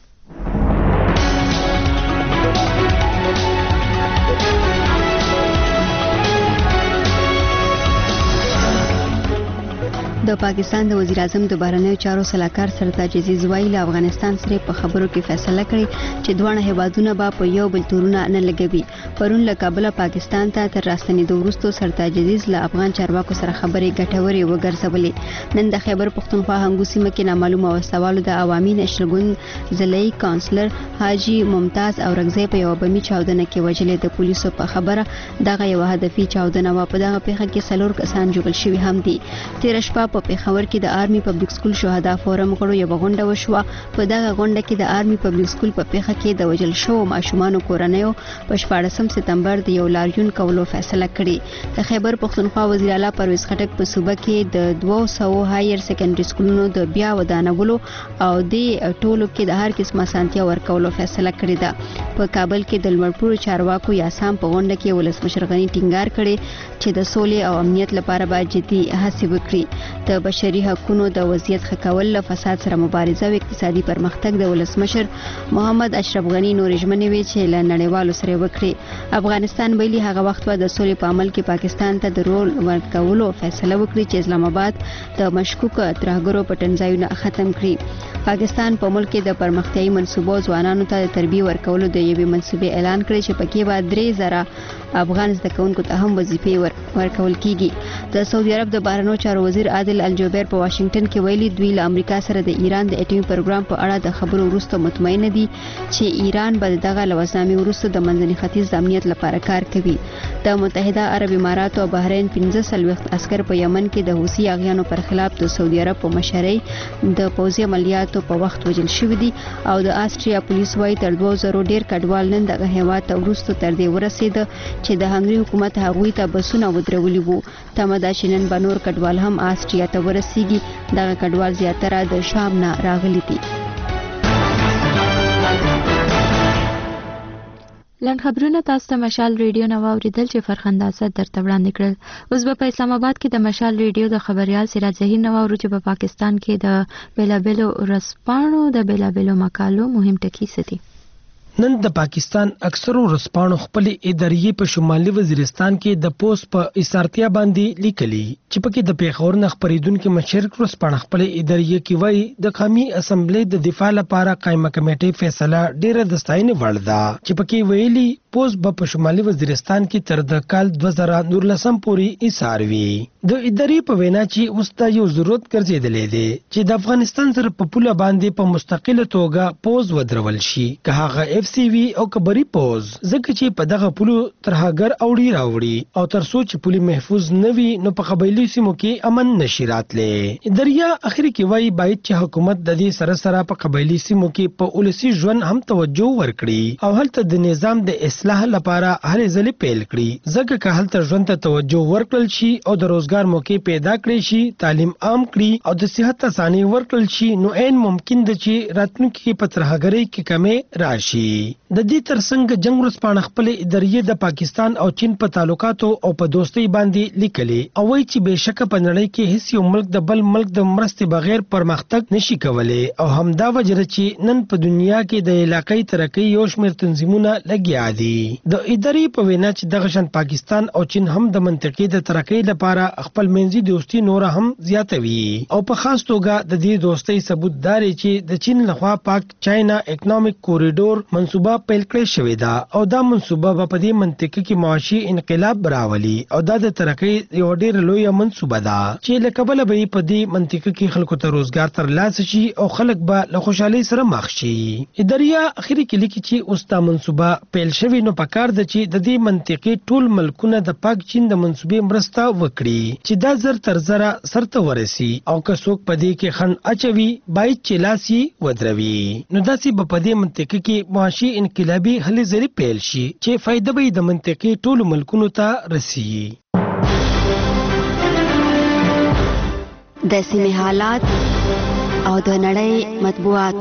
د پاکستان د وزیر اعظم د بهرنیو چارو سلاکار سرتاج عزیز وایي له افغانستان سره په خبرو کې فیصله کړې چې دواړه هیوادونه به په یو بل تورونه نه لګوي. پرون له کابل پاکستان ته تر راستنېدو وروسته سرتاج عزیز له افغان چارواکو سره خبرې ګټورې وګرځولې. نن د خیبر پختونخوا هنګو سیمه کې نامعلومه وسوالو د عوامي نشرګون ضلعي کونسلر حاجی ممتاز او رغزی په یو بمي چاودنه کې وجلې. د پولیسو په خبره دغه یو هدفي چاودنه و. په دغه پیښه کې 4 کسان جوړ شوي هم دي. تیر شپه په پیښور کې د آرمي پبلک سکول شهدا فورم غړو یو غونډه وشوه. په دغه غونډه کې د آرمي پبلک سکول په پیښه کې د وجل شو ماشومان کورنیو په 14 سپتمبر د یو لاریون کولو فیصله کړې. د خیبر پختونخوا وزیر اعلی پرویز خټک په صوبه کې د 200 هایر سیکنډري سکولونو د بیا ودانولو او د ټولو کې د هر قسمه سانتیا ورکولو فیصله کړې ده. په کابل کې د لوړپوړو چارواکو یاسام په غونډه کې ولسمشر غنی ټینګار کړي چې د سولې او امنیت لپاره باید جدي هڅې وکړي. د بشري حقوقو د وضعیت ښه کول، له فساد سره مبارزه او اقتصادي پرمختګ د ولسمشر محمد اشرف غنی نورې ژمنې وې چې له نړیوالو سره وکړي. افغانستان ویلي هغه وخت به د سولې په عمل کې پاکستان ته د رول ورکولو فیصله وکړي چې اسلام آباد د مشکوک ترهګرو پټنځایونه ختم کړي. پاکستان په ملک کې د پرمختیايي منصوبو ځوانانو ته د تربیه ورکولو د یوې منصوبې اعلان کړی چې پکې به 3000 افغان زده کوونکو ته هم وظیفې ورکول کیږي. د سعودي عرب د بهرنیو چارو وزیر عادل الجبیر په واشنگټن کې ویلي دوی له امریکا سره د ایران د اټومي پروګرام په اړه د خبرو وروسته مطمئن دي چې ایران به دغه لوزنامې وروسته د منځني ختیځ د امنیت لپاره کار کوي. د متحده عرب امارات او بحرین 15 عسكر په یمن کې د حوثي اغیانو پر خلاف د سعودي عرب په مشرۍ د پوځي عملیاتو په وخت وژل شوی دي او د آسټریا پولیس وايي تر 2000 ډیر کډوال نن دغه هیواد ته وروسته تر دې ورسېد چې د هنګري حکومت هغوی ته بسونه ودرولي وو. تمدا شنن بنور کډوال هم آسټریا ته ورسېږي. دغه کډوال زیاتره د شام نه راغلي دي. لن خبرونه تاسو ته مشال ریډیو نو اوریدل چې فرخنده اسد درته وړاندې کړل. اوس به په اسلام آباد کې د مشال ریډیو د خبريال سراج ظهیر نو اورو چې په پاکستان کې د بیلابلو رسپانو د بیلابلو مقالو مهم ټکي ستي. نن د پاکستان اکثرو رسپانو خپل ادارې په شمالي وزیرستان کې د پوسټ په اسارتیا باندې لیکلي چې پکې د پیښور نه خبرېدونکو مشرک رسپان خپل ادارې کې وایي د قومي اسمبلی د دفاع لپاره قائمه کمیټې فیصله ډیره د ستاینې وړ ده چې پکې ویلي پوسټ په شمالي وزیرستان کې تر د کال 2019 پورې ایثار وي. د ادارې په وینا چې اوس دا یو ضرورت ګرځېدلې دی چې د افغانستان سره په پوله باندې په مستقله توګه پوز ودرول شي که هغه FCV او کبري پوز ځکه چې په دغه پولو ترهګر اوړي راوړي او تر څو چې پولي محفوظ نوي نو په قبایلی سیمو کې امن نشي راتلې. دریا اخري کې وایي باید چې حکومت د دې سره سره په قبایلی سیمو کې په اولسي ژوند هم توجه ورکړي او هلته د نظام د اصلاح لپاره هلې ځلې پیل کړي ځکه که هلته ژوند ته توجه ورکړل شي او د روزګار موقع پیدا کړي شي، تعلیم عام کړي او د صحت اساني ورکړل شي نو عین ممکن ده چې راتلونکي کې په ترهګرۍ کې کمې راشي. د دې ترڅنګ جنگ ورځپاڼه خپل ادارې د پاکستان او چین په تعلقاتو او په دوستۍ باندې لیکلي او وایي چې بهشکه په نړۍ کې هیڅ یو ملک د بل ملک د مرستې بغیر پرمختګ نشي کولای او همدا وجه چې نن په دنیا کې د علاقائی ترقۍ یو شمېر تنظیمونه لګیا دي. د ادارې په وینا چې دغه شان پاکستان او چین هم د منطقې د ترقۍ لپاره خپل منځي دوستي نور هم زیاتوي او په خاص توګه د دې دوستۍ ثبوت داري چې د چین لخوا پاک چاینا اکنامک کوریډور منصوبه پیل کړې شوې ده او دا منصوبه په دې منطقه کې معاشي انقلاب راولي او دا د ترقۍ یو ډېر لوی منصوبه ده چې له کبله به په دې منطقه کې خلکو ته روزګار ترلاسه شي او خلک به له خوشحالۍ سره مخ شي. ادارې اخري کې لیکي چې اوس دا منصوبه پیل شوې نو پکار ده چې د دې منطقې ټول ملکونه د پاک چین د منصوبې مرسته وکړي چې دا زر تر زره سرته ورسي او که څوک په دې کې خنډ اچوي باید چې لاس یې ودروي. نو داسې به په دې منطقه کې معاشي انقلابي هلې ځلې پیل شي چې فایده به د منطقې ټولو ملکونو ته رسي. د سیمې حالات او د نړۍ مطبوعات.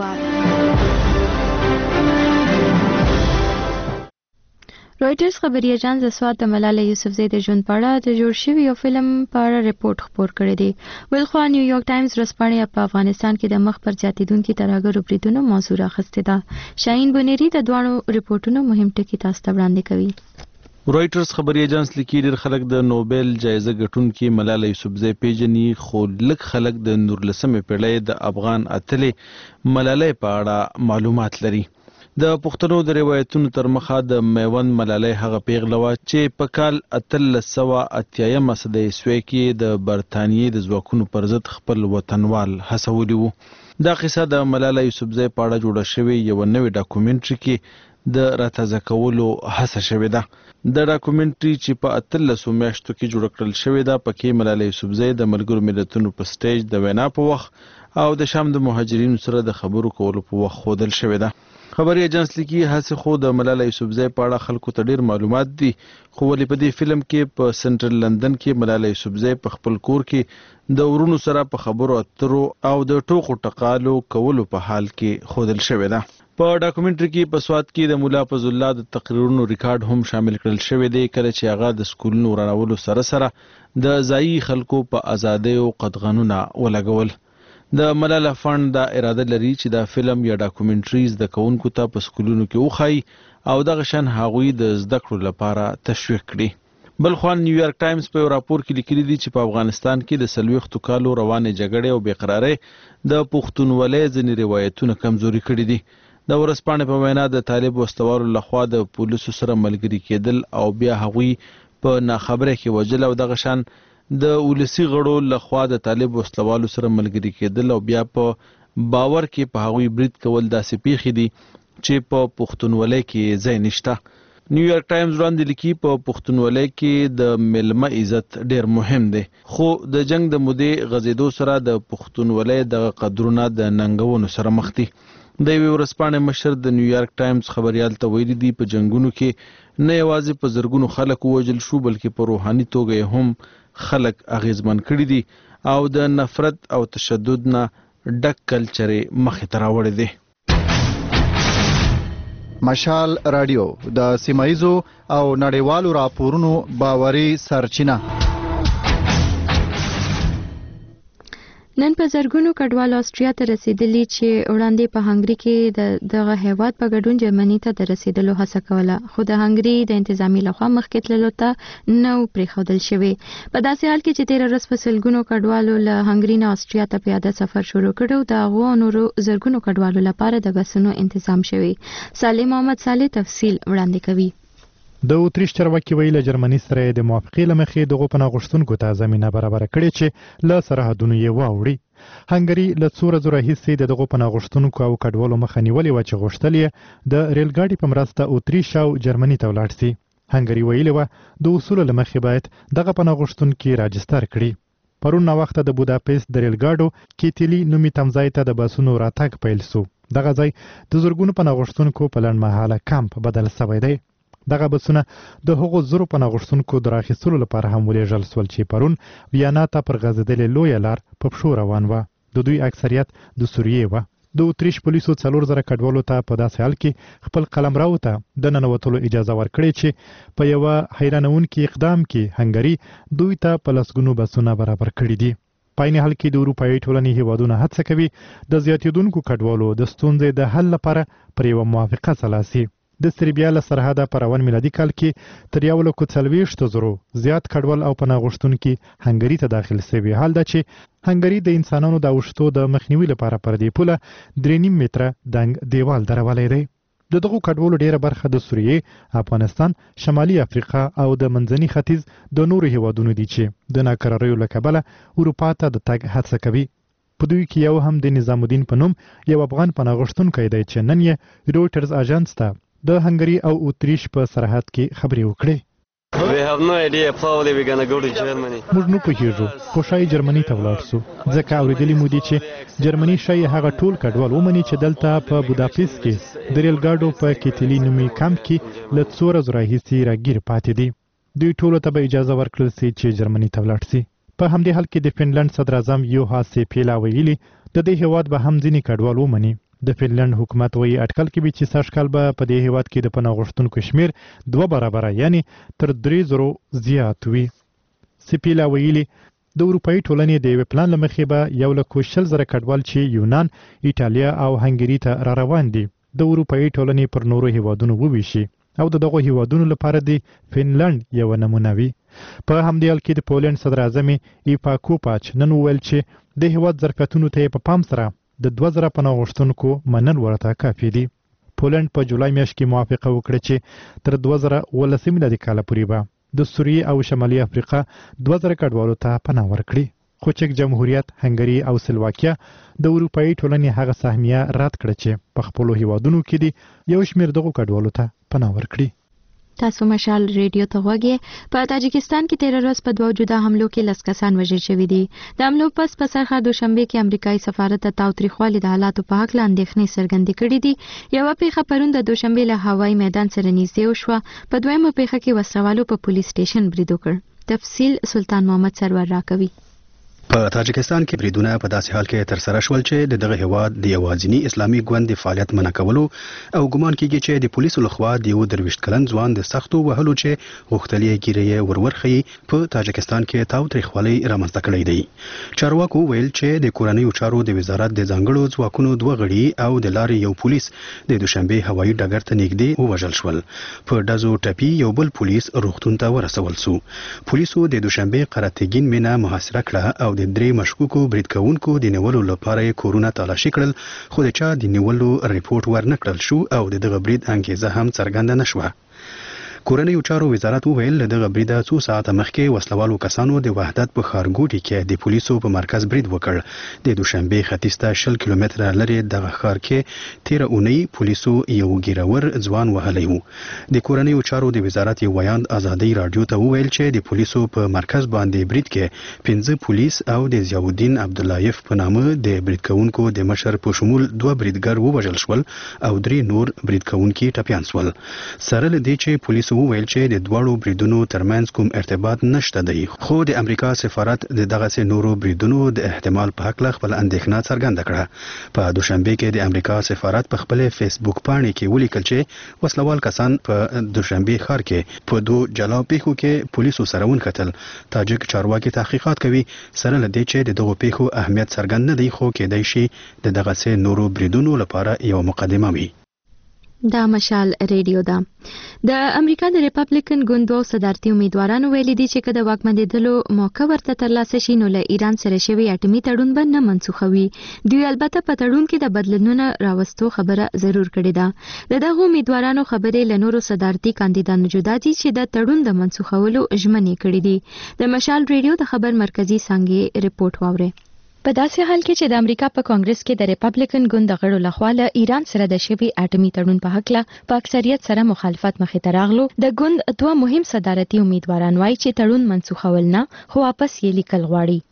رویټرز خبري اژانس د سواد د ملاله یوسفزۍ د ژوند په اړه د جوړ شوي یو فلم په اړه رپورټ خپور کړی دی. بلخوا نیویارک ټایمز ورځپاڼې په افغانستان کې د مخ پر زیاتېدونکي ترهګرو بریدونو موضوع راخیستې ده. شاهین بنيري د دواړو رپورټونو مهم ټکي تاسو ته وړاندې کوي. رویټرز خبري اژانس لیکي ډېر خلک د نوبل جایزه ګټونکي ملاله یوسفزۍ پیژني خو لږ خلک د 19مې پیړۍ د افغان اتلې ملالۍ په اړه معلومات لري. د پښتنو د روایتونو تر مخه د میوند ملالۍ هغه پیغله وه چې په کال 1880 صدۍ عیسوي کې د برطانیې د ځواکونو پر ضد خپل وطنوال هڅولي وو. دا قصه د ملاله یوسفزۍ په اړه جوړه شوې یو نوې ډاکومنټري کې د راتازه کولو هڅه شوې ده. د ډاکومنټري چې په 18 میاشتو کې جوړه کړل شوې ده پکې ملاله یوسفزۍ د ملګرو ملتونو په سټیج د وینا په وخت او د شام د مهاجرینو سره د خبرو کولو په وخت ښودل شوې ده. خبري اژانس لیکي هڅې خو د ملاله یوسفزۍ په اړه خلکو ته ډېر معلومات دي خو ولې په دې فلم کې په سنټرل لندن کې ملاله یوسفزۍ په خپل کور کې د ورونو سره په خبرو اترو او د ټوکو ټقالو کولو په حال کې ښودل شوې ده. په ډاکومنټري کې په سواد کې د مولا فضل الله د تقریرونو ریکارډ هم شامل کړل شوی دی کله چې هغه د سکولونو ورانولو سره سره د ځایي خلکو په ازادیو قدغنونه ولګول. د ملاله فند دا اراده لري چې دا فلم یا ډاکومنټري زده کوونکو ته په سکولونو کې وښایي او دغه شان هغوی د زده کړو لپاره تشویق کړي. بل خو نیویارک ټایمز په راپور کې لیکلي دي چې په افغانستان کې د 40 کالو روانې جګړې او بېقرارۍ د پښتونولۍ ځینې روایتونه کمزوري کړي دي. د ورځپاڼې په وینا د طالب وسلوالو لخوا د پولیسو سره ملګري کېدل او بیا هغوی په ناخبره کې وژل او دغه شان د ولسي غړو لخوا د طالب وسلوالو سره ملګري کېدل او بیا په باور کې په هغوی برید کول داسې پیښې دي چې په پښتونولۍ کې ځای نشته. نیویارک ټایمز وړاندې لیکي په پښتونولۍ کې د مېلمه عزت ډېر مهم دی خو د جنگ د مودې غځېدو سره د پښتونولۍ دغه قدرونه د ننګونو سره مخ دي. د یوې ورځپاڼې مشر د نیویارک ټایمز خبریال ته ویلي دي په جنګونو کې نه یوازې په زرګونو خلک ووژل شو بلکې په روحاني توګه یې هم خلک اغیزمن کړي دي او د نفرت او تشدد نه ډک کلچر مخې ته راوړی دی. مشال رادیو د سیمایزو او نړیوالو راپورونو باوري سرچینه. نن په زرګونو کډوال آسټریا ته رسیدلی چې وړاندې په هنګري کې دغه هیواد په ګډون جرمني ته د رسیدلو هڅه کوله خو د هنګري د انتظامی لخوا مخکې تللو ته نه پرېښودل شوی. په داسې حال کې چې 13 ورځ په سلګونو کډوالو له هنګري نه آسټریا ته پیاده سفر شروع کړو د هغو نورو زرګونو کډوالو لپاره د بسونو تنظیم شوی. صالح محمد صالح تفصیل وړاندې کوي. د اتریش چارواکي ویل جرمني سره د موافقې لمخې دغه پناه غوښتونکو ته زمينه برابر کړې چې له سرحدونو یې واوړي. هنګري له څو ورځو راهیسې دغه پناه غوښتونکو او کډوالو مخه نیولې و چې غوښتل یې د ریل ګاډي په مرسته اتریش او جرمني ته ولاړ شي. هنګري ویلي و د اصول لمخې باید دغه پناه غوښتونکي راجستر کړي. پرون وخت د بوداپست د ریل ګاډو کیتلی نومي تمځای ته د باسونو راتګ پیل شو. دغه ځای د زرګونو پناه غوښتونکو په لنډمهاله کمپ بدل شوی دی. دغه بسونه د هغو زرو پناه غوښتونکو د راخیستلو لپاره هم ولېږل شول چې پرون ویانا ته پر غځېدلې لویه لار په پښو روان و. د دوی اکثریت د سوریې و. د اتریش پولیسو 4000 کډوالو ته په داسې حال کې خپل قلمرو ته د ننوتلو اجازه ورکړې چې په یو حیرانونکي اقدام کې هنګری دوی ته په لسګونو بسونه برابر کړي دي. په عین حال کې د اروپایي ټولنې هیوادونه هڅه کوي د زیاتېدونکو کډوالو د ستونزې د حل لپاره پر یوه موافقه سلاسي. د سربیا له سرحده په روان میلادي کال کې تر 140,000 زیات کډوال او پناه غوښتونکي هنګری ته داخل شوي. حال دا چې هنګری د انسانانو د اوښتو د مخنیوي لپاره پر دې پوله 3.5 متره دنګ دیوال درولې دی. د دغو کډوالو ډیره برخه د سوریې، افغانستان، شمالي افریقا او د منځني ختیځ د نورو هیوادونو دي چې د ناکراریو له کبله اروپا ته د تګ هڅه کوي. په دوی کې یو هم د نظام الدین په نوم یو افغان پناه غوښتونکی دی چې نن یې رویټرز اژانس ته د هنګری او اتریش په سرحد کې خبرې وکړې. موږ نه پوهیږو خو شاید جرمني ته ولاړ سو، ځکه اورېدلي مو دي چې جرمني شاید هغه ټول کډوال ومني چې دلته په بوداپست کې د ریل ګاډو په کیتلی نومي کمپ کې له 2 ورځو راهیسې راګیر پاتې دي. دوی ټولو ته به اجازه ورکړل سي چې جرمني ته ولاړ سي. په همدې حال کې د فنلند صدر اعظم یوهاس پیلا ویلي د دې هیواد به هم ځینې کډوال ومني. د فنلند حکومت وایي اټکل کوي چې سږ کال به په دې هیواد کې د پناه غوښتونکو شمیر 2 برابره یعنی تر 3,000 زیات وي. سپیلا ویلي د اروپایي ټولنې د یو پلان لمخې به 1,40,000 کډوال چې یونان، ایټالیا او هنګری ته را روان دي د اروپایي ټولنې پر نورو هیوادونو وویشي او دغه هیوادونو لپاره د فنلند یو نمونه وي. په همدې حال کې د پولند صدر اعظم ایپا کوپاچ نن وویل چې د هیواد ظرفیتونو ته په پام سره د 2,000 پناه غوښتونکو منل ورته کافي دي. پولند په جولای میاشت کې موافقه وکړه چې تر 2019 میلادي کال پورې به د سوریې او شمالي افریقا 2,000 کډوالو ته پناه ورکړي. خو چک جمهوریت، هنګری او سلواکیا د اروپایي ټولنې هغه سهمیه رد کړه چې په خپلو هیوادونو کې دي یو شمېر دغو کډوالو ته پناه ورکړي. تاسو مشال ریډیو ته غوږی. په تاجکستان کې 13 ورځ په 2 جدا حملو کې 10 کسان وژل شوي دي. د حملو پس په سرحد دوشنبه کې امریکایي سفارت ته تاوتریخوالي د حالاتو په حق لاندېښنې څرګندې کړې دي. یوه پیښه پرون د دوشنبه له هوایي میدان سره نږدې وشوه. په دویمه پیښه کې وسلوالو په پولیس سټیشن برید وکړ. تفصیل سلطان محمد سرور راکوي. په تاجکستان کې بریدونه په داسې حال کې تر سره شول چې دغه هیواد د یوازینی اسلامي ګوند د فعالیت منع کولو او ګمان کېږي چې د پولیسو لخوا د 23 کلن ځوان د سختو وهلو چې غوښتلې ګیرې ورورخي په تاجکستان کې تاوتریخوالی رامنځته کړی دی. چارواکو ویل چې د کورنیو چارو د وزارت د ځانګړو ځواکونو 2 غړي او د لارې یو پولیس د دوشنبه هوایي ډګر ته نږدې ووژل شول. په ډزو ټپي یو بل پولیس روغتون ته ورسول سو. پولیسو د دوشنبه قراتګین مینا محاصره کړه او د 3 مشکوکو برید کوونکو د نیولو لپاره کورونه تلاشي کړل، خو د چا د نیولو ریپورت ورنکړل شو او دغه برید انګیزه هم څرګنده نشوه. کورنیو چارو وزارت وویل دغه برید 2 ساعته مخکې وسلوالو کسانو د وحدت په ښارګوټي کې د پولیسو په مرکز برید وکړ. د دوشنبه ختیځ ته 20 کیلومتره لري دغه ښار کې 13 اونۍ پولیسو یو ګیرور ځوان وهلی و. د کورنیو چارو د وزارت یو ویاند ازادي رادیو ته وویل چې د پولیسو په مرکز باندې برید کې 15 پولیس او د ضیاءالدین عبداللهیف په نامه د برید کوونکو د مشر په شمول 2 بریدګر ووژل شول او 3 نور برید کوونکي ټپیان شول. سره له دې چې پولیسو وویل چې د دوړو بریدونو ترمنځ کوم ارتباط نشته دی، خو د امریکا سفارت د دغه نورو بریدونو د احتمال په حق خپل اندېښنه څرګنده کړه. په دوشنبه کې د امریکا سفارت په خپل فیسبوک پاڼې کې ولیکل چې وسلوال کسان په دوشنبه ښار کې په 2 جلا پیښو کې پولیسو سره ونښتل. تاجک چارواکي تحقیقات کوي. سره له دې چې دغه پیښو اهمیت څرګند نه دی، خو کېدای شي د دغه نورو بریدونو لپاره یو مقدمه وي. دا مشال ریډیو ده. د امریکا د ریپبلیکن ګوند دوه صدارتي امیدوارانو ویلي دي چې که د واکمنېدلو موقع ورته ترلاسه شي نو له ایران سره شوی اټومي تړون به نه منسوخوي. دوی البته په تړون کې د بدلونونو راوستو خبره ضرور کړې ده. د دغو امیدوارانو خبرې له نورو صدارتي کاندیدانو جدا دي چې د تړون د منسوخولو ژمنې کړې دي. د مشال ریډیو د خبر مرکزی څانګې رپورټ واورئ. په داسې حال کې چې د امریکا په کانګرس کې د ریپبلیکن ګوند د غړو لخوا له ایران سره د شوي اټومي تړون په حق له په اکثریت سره مخالفت مخې ته راغلو، د ګوند 2 مهم صدارتي امیدواران وایي چې تړون منسوخول نه خو واپس یې لیکل غواړي.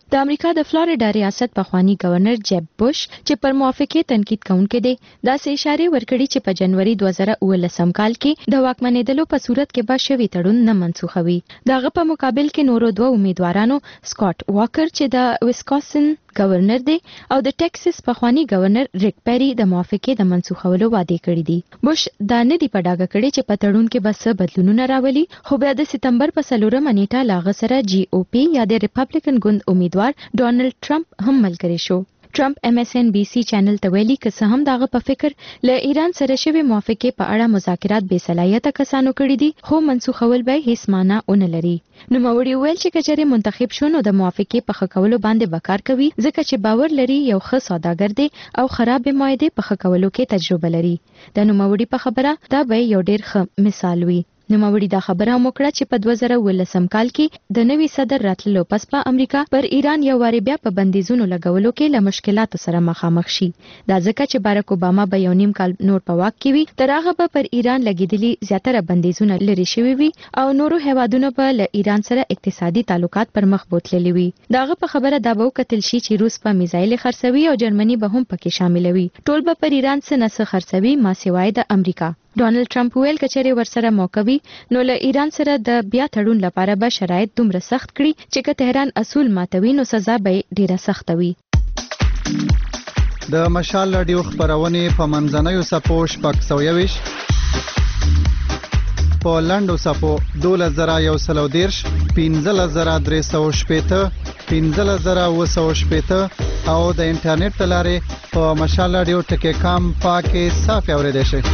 د امریکا د فلوریډا ریاست پخوانی گورنر جیب بوش چې پر موافقه تنقید کوونکې دی داسې اشاره ورکړي چې په جنوري 2019 کال کې د واکمنېدلو په صورت کې به شوی تړون نه منسوخوي. دغه په مقابل کې نورو دوه امیدوارانو سکاٹ واکر چې د ویسکاسن گورنر دی او د ټکساس پخوانی گورنر ریک پیری د موافقه د منسوخولو وعده کړې دي. بوش دا نه دی په ډاګه کړی چې په تړون کې به څه بدلونونه راولي، خو بیا د سپتمبر په 4 نیټه لاغه سره جی او پی یا د ریپبلیکن ګوند امیدوار ډونالد ټرمپ هم ملګری شو. ټرمپ MSNBC چینل ته ویلي که څه هم دغه په فکر له ایران سره شوی موافقه په اړه مذاکرات بې صلاحیته کسانو کړي دي، خو منسوخول به هیڅ معنی ونه لري. نوموړي ویل چې کچېرې منتخب شو نو د موافقه په ښه کولو باندې بکار کوي ځکه چې باور لري یو ښه سوداګر دی او خراب معاهده په ښه کولو کې تجربه لري. د نوموړي په خبره دا به یو ډېر ښه مثال وي. نوموړي دا خبره هم وکړه چې په 2019 کال کې د نوي صدر راتللو پس په امریکا پر ایران یو واری بیا په بندیزونو لګولو کې له مشکلاتو سره مخامخ شي. دا ځکه چې باراک اوباما به یو نیم کال نور په واک کې وي، تر هغه به پر ایران لګیدلي زیاتره بندیزونه لري شوي وي او نورو هیوادونو به له ایران سره اقتصادي تعلقات پر مخ بوتللي وي. داغه په خبره دا به وکتل شي چې روس په میزایل خرڅوي او جرمني به هم پکې شاملوي. ټول به پر ایران څه نه خرڅوي ما سوای د امریکا. ډونالد ټرمپ ویل کچېرې ورسره موقوي نو له ایران سره د بیا تړون لپاره به شرایط دومره سخت کړي چې که تهران اصول ماتوي نو سزا به ډیره سخته وي. د مشال رادیو خبرونه په منځنوي سپو شپږ 120 په لاندو سپو 2113 15310 15000 او د انټرنیټ تلاره په مشال رادیو ټکی کام پاکه صاف اوریدل شي.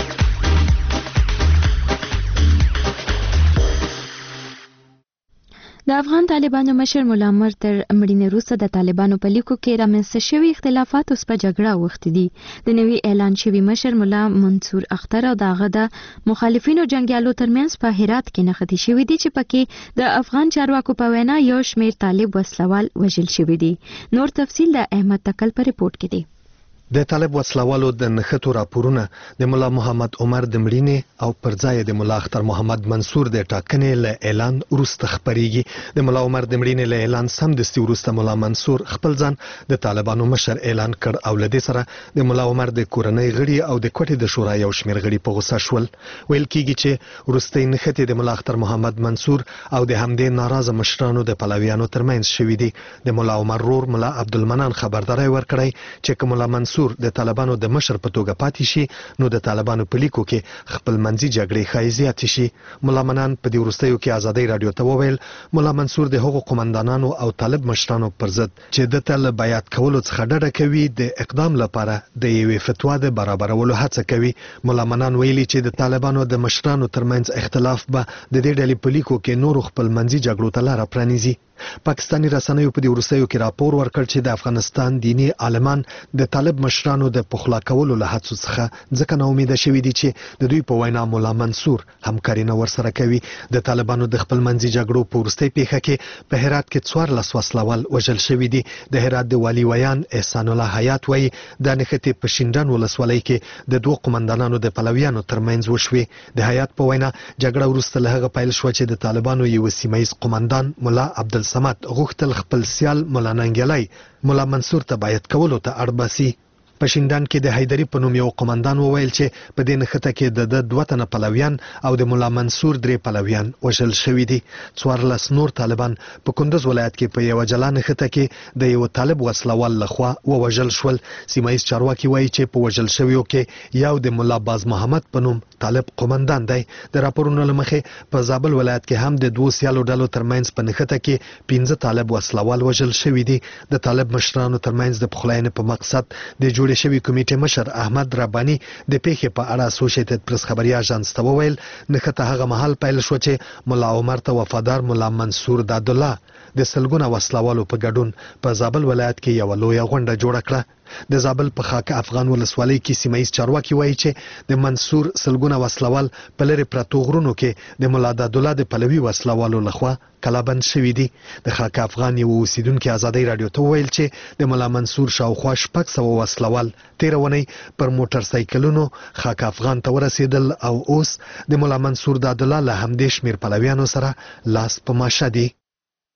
د افغان طالبانو مشر مولا عمر تر مړینې وروسته د طالبانو په لیکو کې رامنځته شوي اختلافات اوس په جګړه اوښتي دي. د نوي اعلان شوي مشر مولا منصور اختر او دغه د مخالفینو جنګیالو ترمنځ په هرات کې نښتي شوي دي چې پکې د افغان چارواکو په وینا یو شمیر طالب وسلوال وژل شوي دي. نور تفصیل د احمد تکل په ریپورت کې دی. د طالب وسلوالو د نښتو راپورونه د مولا محمد عمر د مړینې او پر ځای د مولا اختر محمد منصور د ټاکنې له اعلان وروسته خبريږي. د مولا عمر د مړینې له اعلان سمدستي وروسته مولا منصور خپل ځان د طالبانو مشر اعلان کړ او لدې سره د مولا عمر د کورنۍ غړي او د کوټې د شورا یو شمیر غړي په غوسه شول. ویل کیږي چې وروستي نښتې د مولا اختر محمد منصور او د همدې ناراضه مشرانو د پلویانو ترمنځ شوې دي. د مولا عمر رور مولا عبدالمنان خبرداري ورکړی چې مولا منصور د طالبانو د مشر په توګه پاتې شي نو د طالبانو په لیکو کې خپل منځي جګړې ښایي زیاتې شي. مولا منان په دې وروستیو کې ازادۍ رادیو ته وویل مولا منصور د هغو قومندانانو او طالب مشرانو پر ضد چې د تل بیعت کولو څخه ډډه کوي د اقدام لپاره د یوې فتوا د برابرولو هڅه کوي. مولا منان ویلي چې د طالبانو د مشرانو ترمنځ اختلاف به د دې ډلې په لیکو کې نور خپل منځي جګړو ته لاره پرانیزي. پاکستانی رسنیو په دې وروستیو کې راپور ورکړ چې د افغانستان دینی عالمان د طالب مشرانو د پخلا کولو له هڅو څخه ځکه نا امیده شوي دي چې د دوی په وینا مولا منصور همکاري نه ورسره کوي. د طالبانو د خپل منځي جګړو په وروستۍ پیښه کې په هرات کې 14 وسلوال وژل شوي دي. د هرات د والي ویان احسان الله حیات وایي د نښتې په شینډان ولسوالۍ کې د دوه قومندانانو د پلویانو ترمنځ وشوې. د حیات په وینا جګړه وروسته له هغه پیل شو چې د طالبانو یو سیمایي قومندان مولا عبدالسمد غوښتل خپل سیال مولا ننګیالي مولا منصور ته بیعت کولو ته اړ باسي. په شینډان کې د حیدری په نوم یو قومندان وویل چې په دې نښته کې د دوه تنه پلویان او د مولا منصور 3 پلویان وژل شوي دي. 14 نور طالبان په کندوز ولایت کې په یو جلا نښته کې د یو طالب وسلوال لخوا ووژل شول. سیمایي چارواکي وایي چې په وژل شویو کې یو د مولا باز محمد په نوم طالب قومندان دی. د راپورونو له مخې په زابل ولایت کې هم د دوه سیالو ډلو ترمنځ په نښته کې 15 طالب وسلوال وژل شوي دي. د طالب مشرانو ترمنځ د پخلاینې په مقصد د جوړ شوی کمیټې مشر احمد ربانی د پیښې په اړه اسوسییټډ پریس خبري اژانس ته وویل نښته هغه مهال پیل شو چې مولا عمر ته وفادار مولا منصور داد الله د سلګونه وسلوالو په ګډون په زابل ولایت کې یو لوی غونډه جوړه کړه. د زابل په خاکه افغان ولسوالۍ کې سیمایي چارواکي وایي چې د منصور سلګونه وسلوال په لری پرتو غرونو کې د مولا داد الله د پلوي وسلوالو لخوا کلابند شوي دي. د خاکه افغان یو اوسیدونکو ازادۍ رادیو ته ویل چې د مولا منصور شاوخوا 600 وسلوال 13 ونی پر موټر سایکلونو خاکه افغان ته ورسېدل او اوس د مولا منصور داد الله له همدې شمیر پلویانو سره لاس په ماشه دي.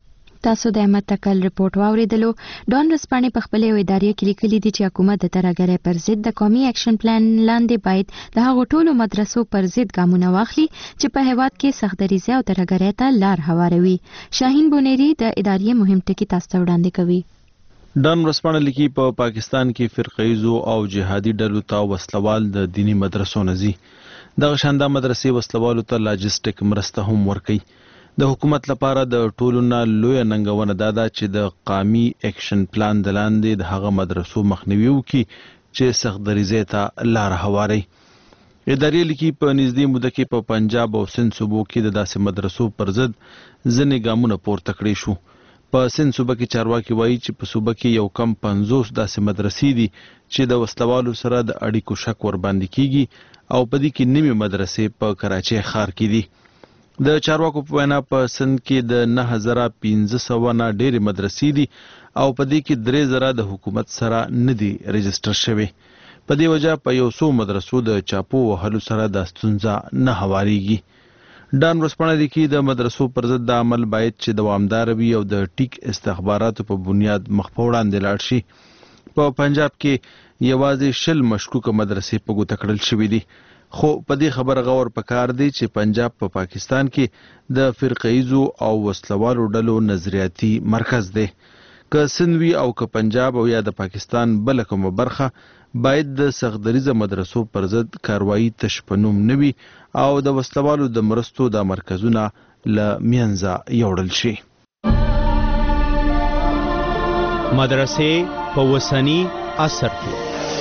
تاسو د احمد تکل رپورت واوریدلو. ډان رسپانې په خپل یو ادارې کې لیکلي دي چې حکومت د ترهګرۍ پر ضد د قومي اکشن پلان لاندې باید د هغو ټولو مدرسو پر ضد ګامونه واخلي چې په هیواد کې سختدریزۍ او ترهګرۍ ته لار هواروي. شاهین بونیری د ادارې مهم ټکي تاسو ته وړاندې کوي. ډان رسپانه لیکي په پاکستان کې فرقه‌ایزو او جهادي ډلو ته وسلوال د دینی مدرسو نزي. دغه شانده مدرسې وسلوالو ته لاجستیک مرسته هم ورکوي. د حکومت لپاره د ټولو نه لویه ننګونه دا ده چې د قومي اکشن پلان د لاندې د هغه مدرسو مخنیوي وکړي چې سختدریزۍ ته لار هواروي. ادارې لیکي په نږدې موده کې په پنجاب او سند صوبو کې د داسې مدرسو پر ضد ځینې ګامونه پورته کړي شو. په سند صوبه کې چارواکي وایي چې په صوبه کې یو کم 50 داسې مدرسې دي چې د وسلوالو سره د اړیکو شک ورباندې کیږي او په دې کې نیمه مدرسې په کراچۍ ښار کې دي. د چارواکو په وینا په سند کې د 9500 نه ډېرې مدرسې دي او په دې کې 3000 د حکومت سره نه دي رجسټر شوي. په دې وجه په یو څو مدرسو د چاپو وهلو سره د ستونزه نه هواریږي. ډان ورسپانه لیکي د مدرسو پر ضد د عمل باید چې دوامدار وي او د ټیک استخباراتو په بنیاد مخ په وړاندې لاړ شي. په پنجاب کې یوازې 20 مشکوکه مدرسې په ګوته کړل شوي دي. خو په دې خبره غور پکار دی چې پنجاب په پاکستان کې د فرقه‌ایزو او وسلوالو ډلو نظریاتي مرکز دی. که سندوی او که پنجاب او یا د پاکستان بل کومه برخه باید د سختدریزه مدرسو پر ضد کاروایی تشپنوم نوي او د وسلوالو د مرستو د مرکزونه له منځه یوړل شي. مدرسې په وسنی عصر کې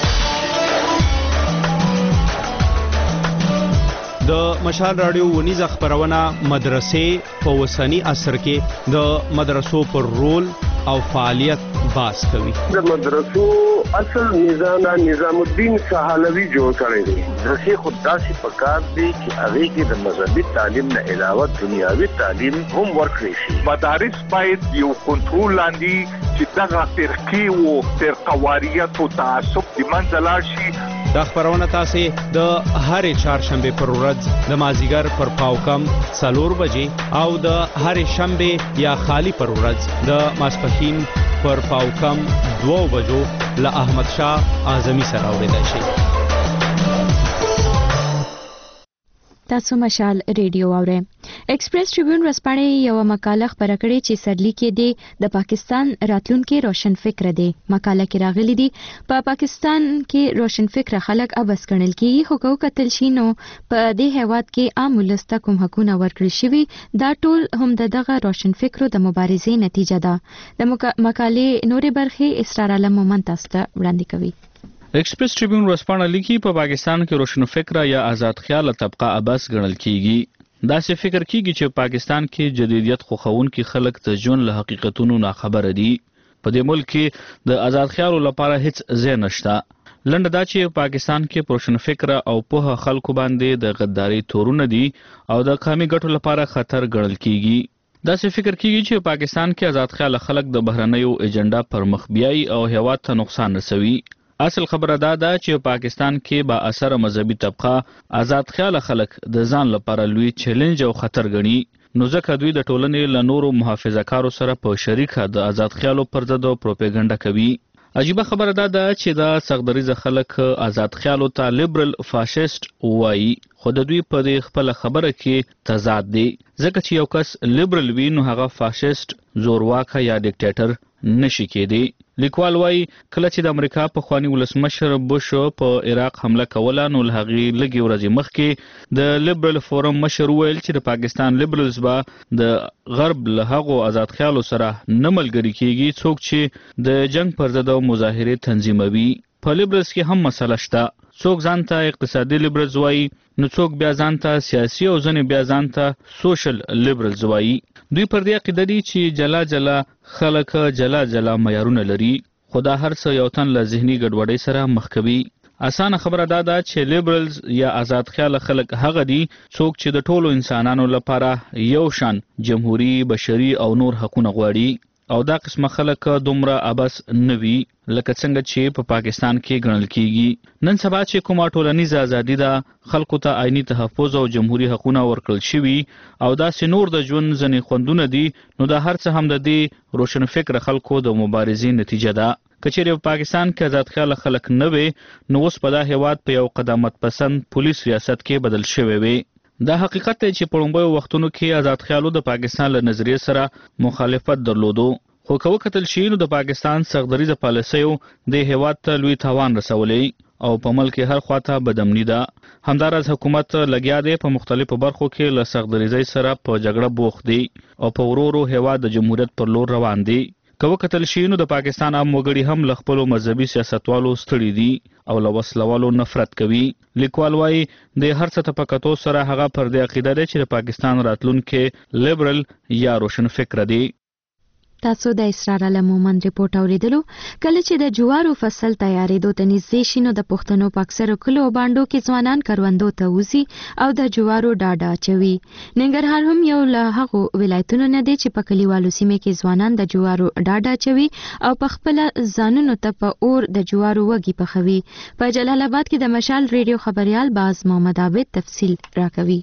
د مشال رادیو ونیزه خبرونه مدرسې په وسنی عصر کې د مدرسو پر رول او فعالیت باس کوي. د مدرسو اصل نظام الدین سهالوی جوړ کړی دی. مدرسې خود داسې پکار دی چې هغه کې د مذهبي تعلیم نه علاوه دنیاوي تعلیم هم ورکړي شي. مدارس باید یو کنټرول لاندې چې دغه فرقې او فرقواریت او تعصب د منځ لاړ شي. دا خبرونه تاسو د هرې چهارشنبه پر ورځ د مازیګر پر پاوکم 4 بجې او د هرې شنبه یا خالی پر ورځ د ماسپښین پر پاوکم 2 بجو له احمد شاه اعظمي سره اوریدای شي. تاسو مشال ریډیو اورئ. ایکسپریس ټریبیون ورځپاڼې یو مقاله خپره کړې چې سرلیکې دی د پاکستان راتلونکي روشن فکر دی. مقاله کې راغلي دي په پاکستان کې روشن فکر خلک ابس ګڼل کیږي خو کو کتل شي نو په دې هیواد کې عام ولسته کوم حقونه ورکړل شوي دا ټول هم دغه روشن فکرو د مبارزې نتیجه ده. د مقالې نورې برخې اسرار علم مومن تاسو ته وړاندې کوي. ایکسپریس ټریبیون ورځپاڼه لیکي په پاکستان کې روشن فکر یا آزاد خیال طبقه ابس ګڼل کیږي. داسې فکر کیږي چې پاکستان کې جدیدیت خوښونکي خلک د ژوند له حقیقتونو ناخبره دي. په دې ملک کې د آزاد خیالو لپاره هیڅ ځای نشته. لنډه دا چې پاکستان کې روشن فکر او په خلکو باندې د غداري تورونه دي او د قومي ګټو لپاره خطر ګڼل کیږي. داسې فکر کیږي چې پاکستان کې آزاد خیال خلک د بهرنیو ایجنډا پر مخ بیاي او هیواد ته نقصان رسوي. اصل خبره دا ده چې پاکستان کې با اثر مذهبي طبقه آزاد خیال خلک د ځان لپاره لوی چیلنج او خطر ګڼي. نو ځکه دوی د ټولنې له نورو محافظه‌کارو سره په شریکه د آزاد خیالو پر ضد پروپاګاندا کوي. عجیبه خبره دا ده چې دا سختدریزه خلک آزاد خیالو ته لیبرل فاشیست وایي خو د دوی په دې خپل خبره کې تضاد دی. ځکه چې یو کس لیبرل وي نو هغه فاشیست زورواکه یا ډیکټیټر نشي کېدی. لیکوال وایي کله چې د امریکا پخوانی ولسمشر بوش په عراق حمله کوله نو له هغې لږې ورځې مخکې د لیبرل فورم مشر وویل چې د پاکستان لیبرلز به د غرب له هغو آزاد خیالو سره نه ملګري کېږي څوک چې د جنگ پر ضد مظاهرې تنظیموي. په لیبرلز کې هم مسله شته. څوک ځان ته اقتصادي لیبرلز وایي نو څوک بیا ځان ته سیاسي او ځینې بیا ځان ته سوشل لیبرلز وایي. دوی پر دې عقیده دي چې جلا جلا خلک جلا جلا معیارونه لري خو دا هر څه یو تن له ذهني ګډوډۍ سره مخ کوي. اسانه خبره دا ده چې لیبرلز یا آزاد خیال خلک هغه دي څوک چې د ټولو انسانانو لپاره یو شان جمهوریت، بشري او نور حقونه غواړي. او دا قسمه خلک دومره ابس نوي لکه څنګه چې په پاکستان کې ګڼل کیږي. نن سبا چې کومه ټولنیزه ازادي ده خلکو ته آئینی تحفظ او جمهوریت حقوقونه ورکړل شوي او داسې نور د ژوند ځینې خوندونه دي نو دا هر څه هم د دې روشن فکر خلکو د مبارزې نتیجه ده. کچېرې په پاکستان کې آزاد خیال خلک نه وي نو اوس په دا هیواد په یو قدامت پسند پولیس ریاست کې بدل شوی وي. دا حقیقت دی چې په لومړیو وختونو کې آزاد خیالو د پاکستان له نظریې سره مخالفت درلودو خو که وکتل شي نو د پاکستان سختدریزه پالیسیو د هیواد ته لوی تاوان رسولی او په ملک هر خواته بدامني ده. همداراز حکومت لګیا دی په مختلفو برخو کې له سختدریزۍ سره په جګړه بوخت دی او په ورو ورو هیواد د جمهوریت پر لور روان دی. که وکتل شي نو د پاکستان عام وګړي هم له خپلو مذهبي سیاستوالو ستړي دي او له وسلوالو نفرت کوي. لیکوال وایي د هر څه ته په کتو سره هغه پر دې عقیده دی چې د پاکستان راتلونکی لیبرل یا روشن فکر دی. تاسو د اسرار علمومن ریپورت اوریدلو. کله چې د جوارو فصل تیارېدو ته نږدې شي نو د پښتنو په اکثرو کلو باندو کې ځوانان کروندو ته وځي او د جوارو ډاډه اچوي. ننګرهار هم یو له هغو ولایتونو نه دی چې په کلیوالو سیمه کې ځوانان د جوارو ډاډه اچوي او په خپل ځانونو ته په اور د جوارو وږي پخوي. په جلال آباد کې د مشال ریډیو خبريال باز محمد عابد تفصیل راکوي.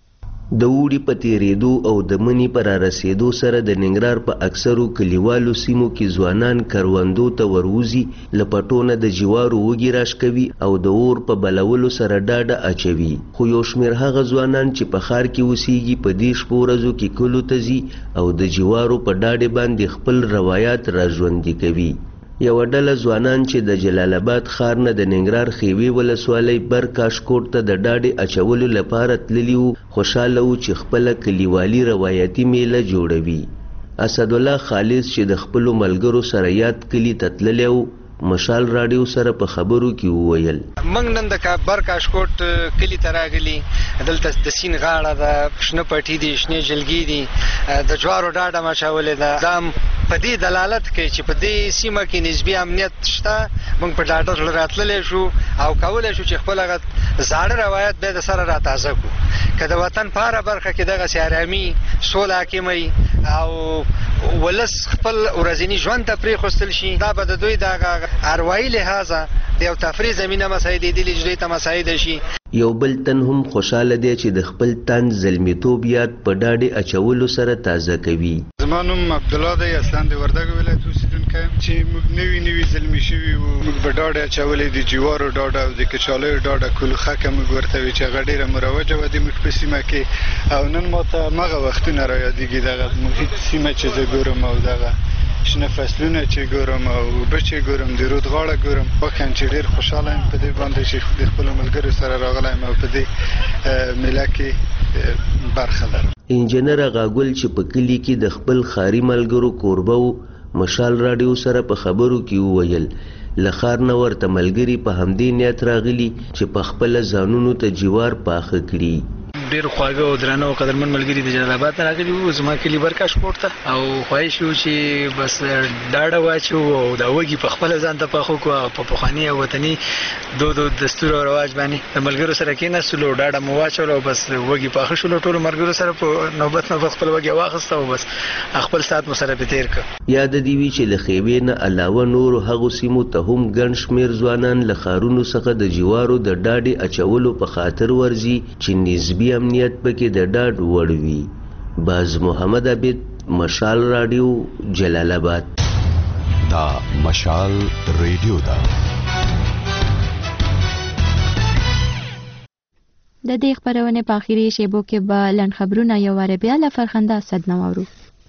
د اوړي په تیریدو او د مني پر رسیدو سره د ننګرهار په اکثرو کلیوالو سیمو کې ځوانان کروندو ته وروزي لپټونه د جوارو وږي راشکوي او د اور په بلولو سره ډاډه اچوي. خو یو شمېر هغه ځوانان چې په ښار کې اوسېږي په دې شپو ورځو کې کلو ته ځي او د جوارو په ډاډې باندې خپل روایات را ژوندي کوي. یو ډله ځوانان چې د جلال آباد ښار نه د ننګرهار خیوي ولسوالۍ بر کاشکوټ ته د ډاډې اچولو لپاره تللي وو خوشحاله وو چې خپله کلیوالي روایتي میله جوړوي. اسدالله خالص چې د خپلو ملګرو سره یاد کلي ته تللی وو مشال راډیو سره په خبرو کې وویل موږ نن د بر کاشکوټ کلي ته راغلي. دلته د سیند غاړه ده، شنه پټي دي، شنې جلګې دي، د جوارو ډاډه مچولې ده. دا په دې دلالت کوي چې په دې سیمه کې نسبي امنیت شته. موږ په ډاډه زړه راتللی شو او کولی شو چې خپل هغه زاړه روایت بیا د سره راتازه کړو. که د وطن په هره برخه کې دغسې ارامي سوله حاکمه او ولس خپل ورځني ژوند ته پرېښودل شي دا به د دوی دغه اروايي لحاظه د یو تفریح زمینه مساعدېدلې چې دوی ته مساعده شي. یو بل تن هم خوشحاله دی چې د خپل تن زلمیتوب یاد په ډاډې اچولو سره تازه کوي. زما نوم عبدالله دی، اصلا د وردګو ولایت اوسېدونکی یم چې موږ نوي زلمي شوي وو. موږ په ډاډې اچولې د جوارو ډاډه او د کچالیو ډاډه کلوخکه موږ ورته وي چې هغه ډېره مروجه وه د موږ په سیمه کې. او نن ماته همغه وختونه رایادېږي دغه محیط سیمه چې زه ګورم او دغه شنه فصلونه چې ګورم او اوبه چې ګورم د رود غاړه ګورم. واقعا چې ډېر خوشحاله یم په دې باندې چې د خپلو ملګرو سره راغلی یم او په دې میله کې برخه لرم. انجنیر غاګل چې په کلي کې د خپل ښاري ملګرو کوربه و مشال راډیو سره په خبرو کې وویل له ښار نه ورته ملګري په همدې نیت راغلي چې په خپله ځانونو ته جوار پاخه کړي. ډېر خواږه او درانه او قدرمن ملګري د جلال آباد نه راغلي وو زما کلي بر کاشکوټ ته او خواهش وو چې بس ډاډه واچو او دا وږي په خپله ځان ته پاخه کړو په پخواني او وطني دود او دستور او رواج باندې د ملګرو سره کېناستلو ډاډه مو واچولو او بس وږي پاخه شولو. ټولو ملګرو سره په نوبت خپل وږي واخیسته او بس خپل ساعت مو سره پرې تېر کړ. یاد دې وي چې له خیوې نه علاوه نورو هغو سیمو ته هم ګڼ شمېر ځوانان له ښارونو څخه د جوارو د ډاډې اچولو په خاطر ورځي چې نسبي امنیت پکې د ډاډ وړ وي. باز محمد عابد مشال راډیو جلال آباد. دا مشال ریډیو دا. د دې خبرونه په اخیری شیبو کې به لنډ خبرونه یو واره بیا له فرخنده صدنه واورو.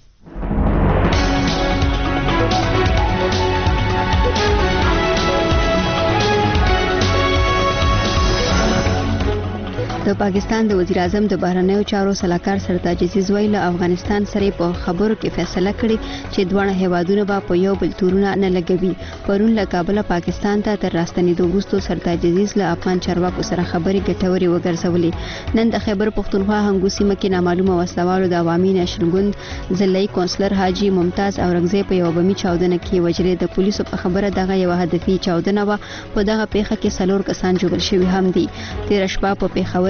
د پاکستان د وزیر اعظم د بهرنیو چارو سلاکار سرتاج عزیز ویل افغانستان سره په خبرو کې فیصله کړې چې دوه هیوادونه به په یو بل تورونه نه لګوي. پرون له کابل پاکستان ته تر راستنېدو وروسته سرتاج عزیز له افغان چارواکو سره خبرې ګټورې وګرځولې. نن د خیبر پښتونخوا هنګو سیمه کې نامعلومه وسلوالو د عوامي نېشنل ګوند ضلعي کونسلر حاجي ممتاز اورنګزی په یو بمي چاودنه کې وجلې. د پولیسو په خبره دغه یو هدفي چاودنه و. په دغه پیښه کې 4 کسان جوړل شوي هم دي. 13 شپه په پیښور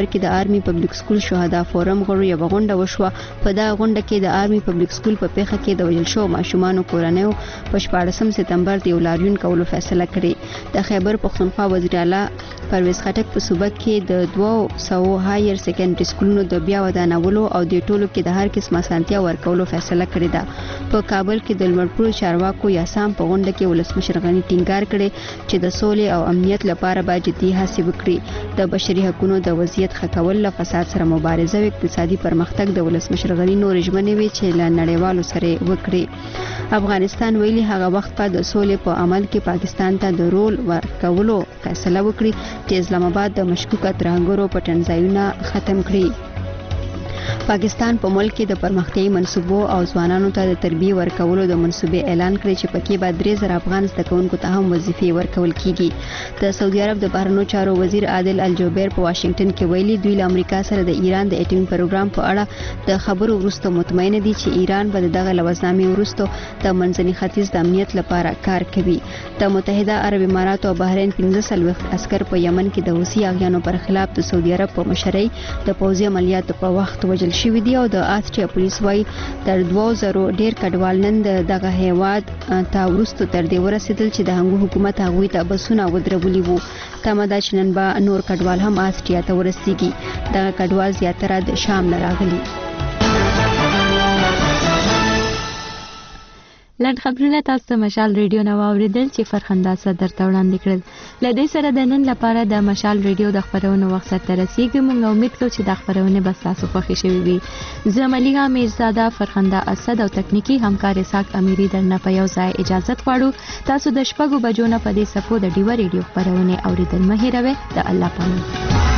پېښور کې د آرمي پبلک سکول شهدا فورم غړو یو غونډه وشوه. په دا غونډه کې د آرمي پبلک سکول په پیښه کې د وژل شو ماشومانو کورنیو په 14 سپتمبر د لاریون کولو فیصله کړې. د خیبر پښتونخوا وزیر اعلی پرویز خټک په صوبه کې د 200 هایر سیکنډري سکولونو د بیا ودانولو او د ټولو کې د هر قسم اسانتیا ورکولو فیصله کړې ده. په کابل کې د لمړپور چارواکو یاسام په غونډه کې ولسمشر غنی ټینګار کړي چې د سولې او امنیت لپاره باید جدي هڅې وکړي. د بشري حقوقو د وضعیت ښه کول له فساد سره مبارزه او اقتصادي پرمختګ د ولسمشر غنی نور ژمنې وی چې له نړیوالو سره وکړي. افغانستان ویلي هغه وخت په د سولې په عمل کې پاکستان ته د رول ورکولو فیصله وکړي چې اسلام آباد د مشکوک ترهګرو پټنځایونه ختم کړي. پاکستان په ملک کې د پرمختیايي منصوبو او ځوانانو ته د تربیه ورکولو د منصوبې اعلان کړی چې پکې به 3000 افغان زده کوونکو ته هم وظیفې ورکول کیږي. د سعودي عرب د بهرنیو چارو وزیر عادل الجوبیر په واشنگټن کې ویلي دوی له امریکا سره د ایران د اټومي پروګرام په اړه د خبرو وروسته مطمئن دي چې ایران به دغه لوزنامې وروسته د منځني ختیځ د امنیت لپاره کار کوي. د متحده عرب امارات او بحرین 15 عسكر په یمن کې د حوثي اغیانو پر خلاف د سعودي عرب په مشرۍ د پوځي عملیاتو په وخت وژل شوي دي او د آسټریا پولیس وايي تر 2000 ډیر کډوال نن دغه هیواد ته ورستو تر دې ورسېدل چې د هنګو حکومت هغوی ته بسونه ودرولي وو. تمه ده چې نن به نور کډوال هم آسټریا ته ورسیږي. دغه کډوال زیاتره د شام نه راغلي. لنډ خبرونه تاسو ته مشال ریډیو نو اوریدل چې فرخنده صدر ته وړاندې کړل. لدې سره د نن لپاره د مشال ریډیو د خبرونو وخت ته رسیدو. موږ امید کوو چې د خبرونه به تاسو خوښ شي وي. زه مليها میرزاده فرخنده اسد او تکنیکی همکار اسحاق امیری درنه په یو ځای اجازه غواړو. تاسو د شپږو بجو نه په دې صفو د ډیو ریډیو خبرونه اوریدل مه هیروئ. د الله پامان.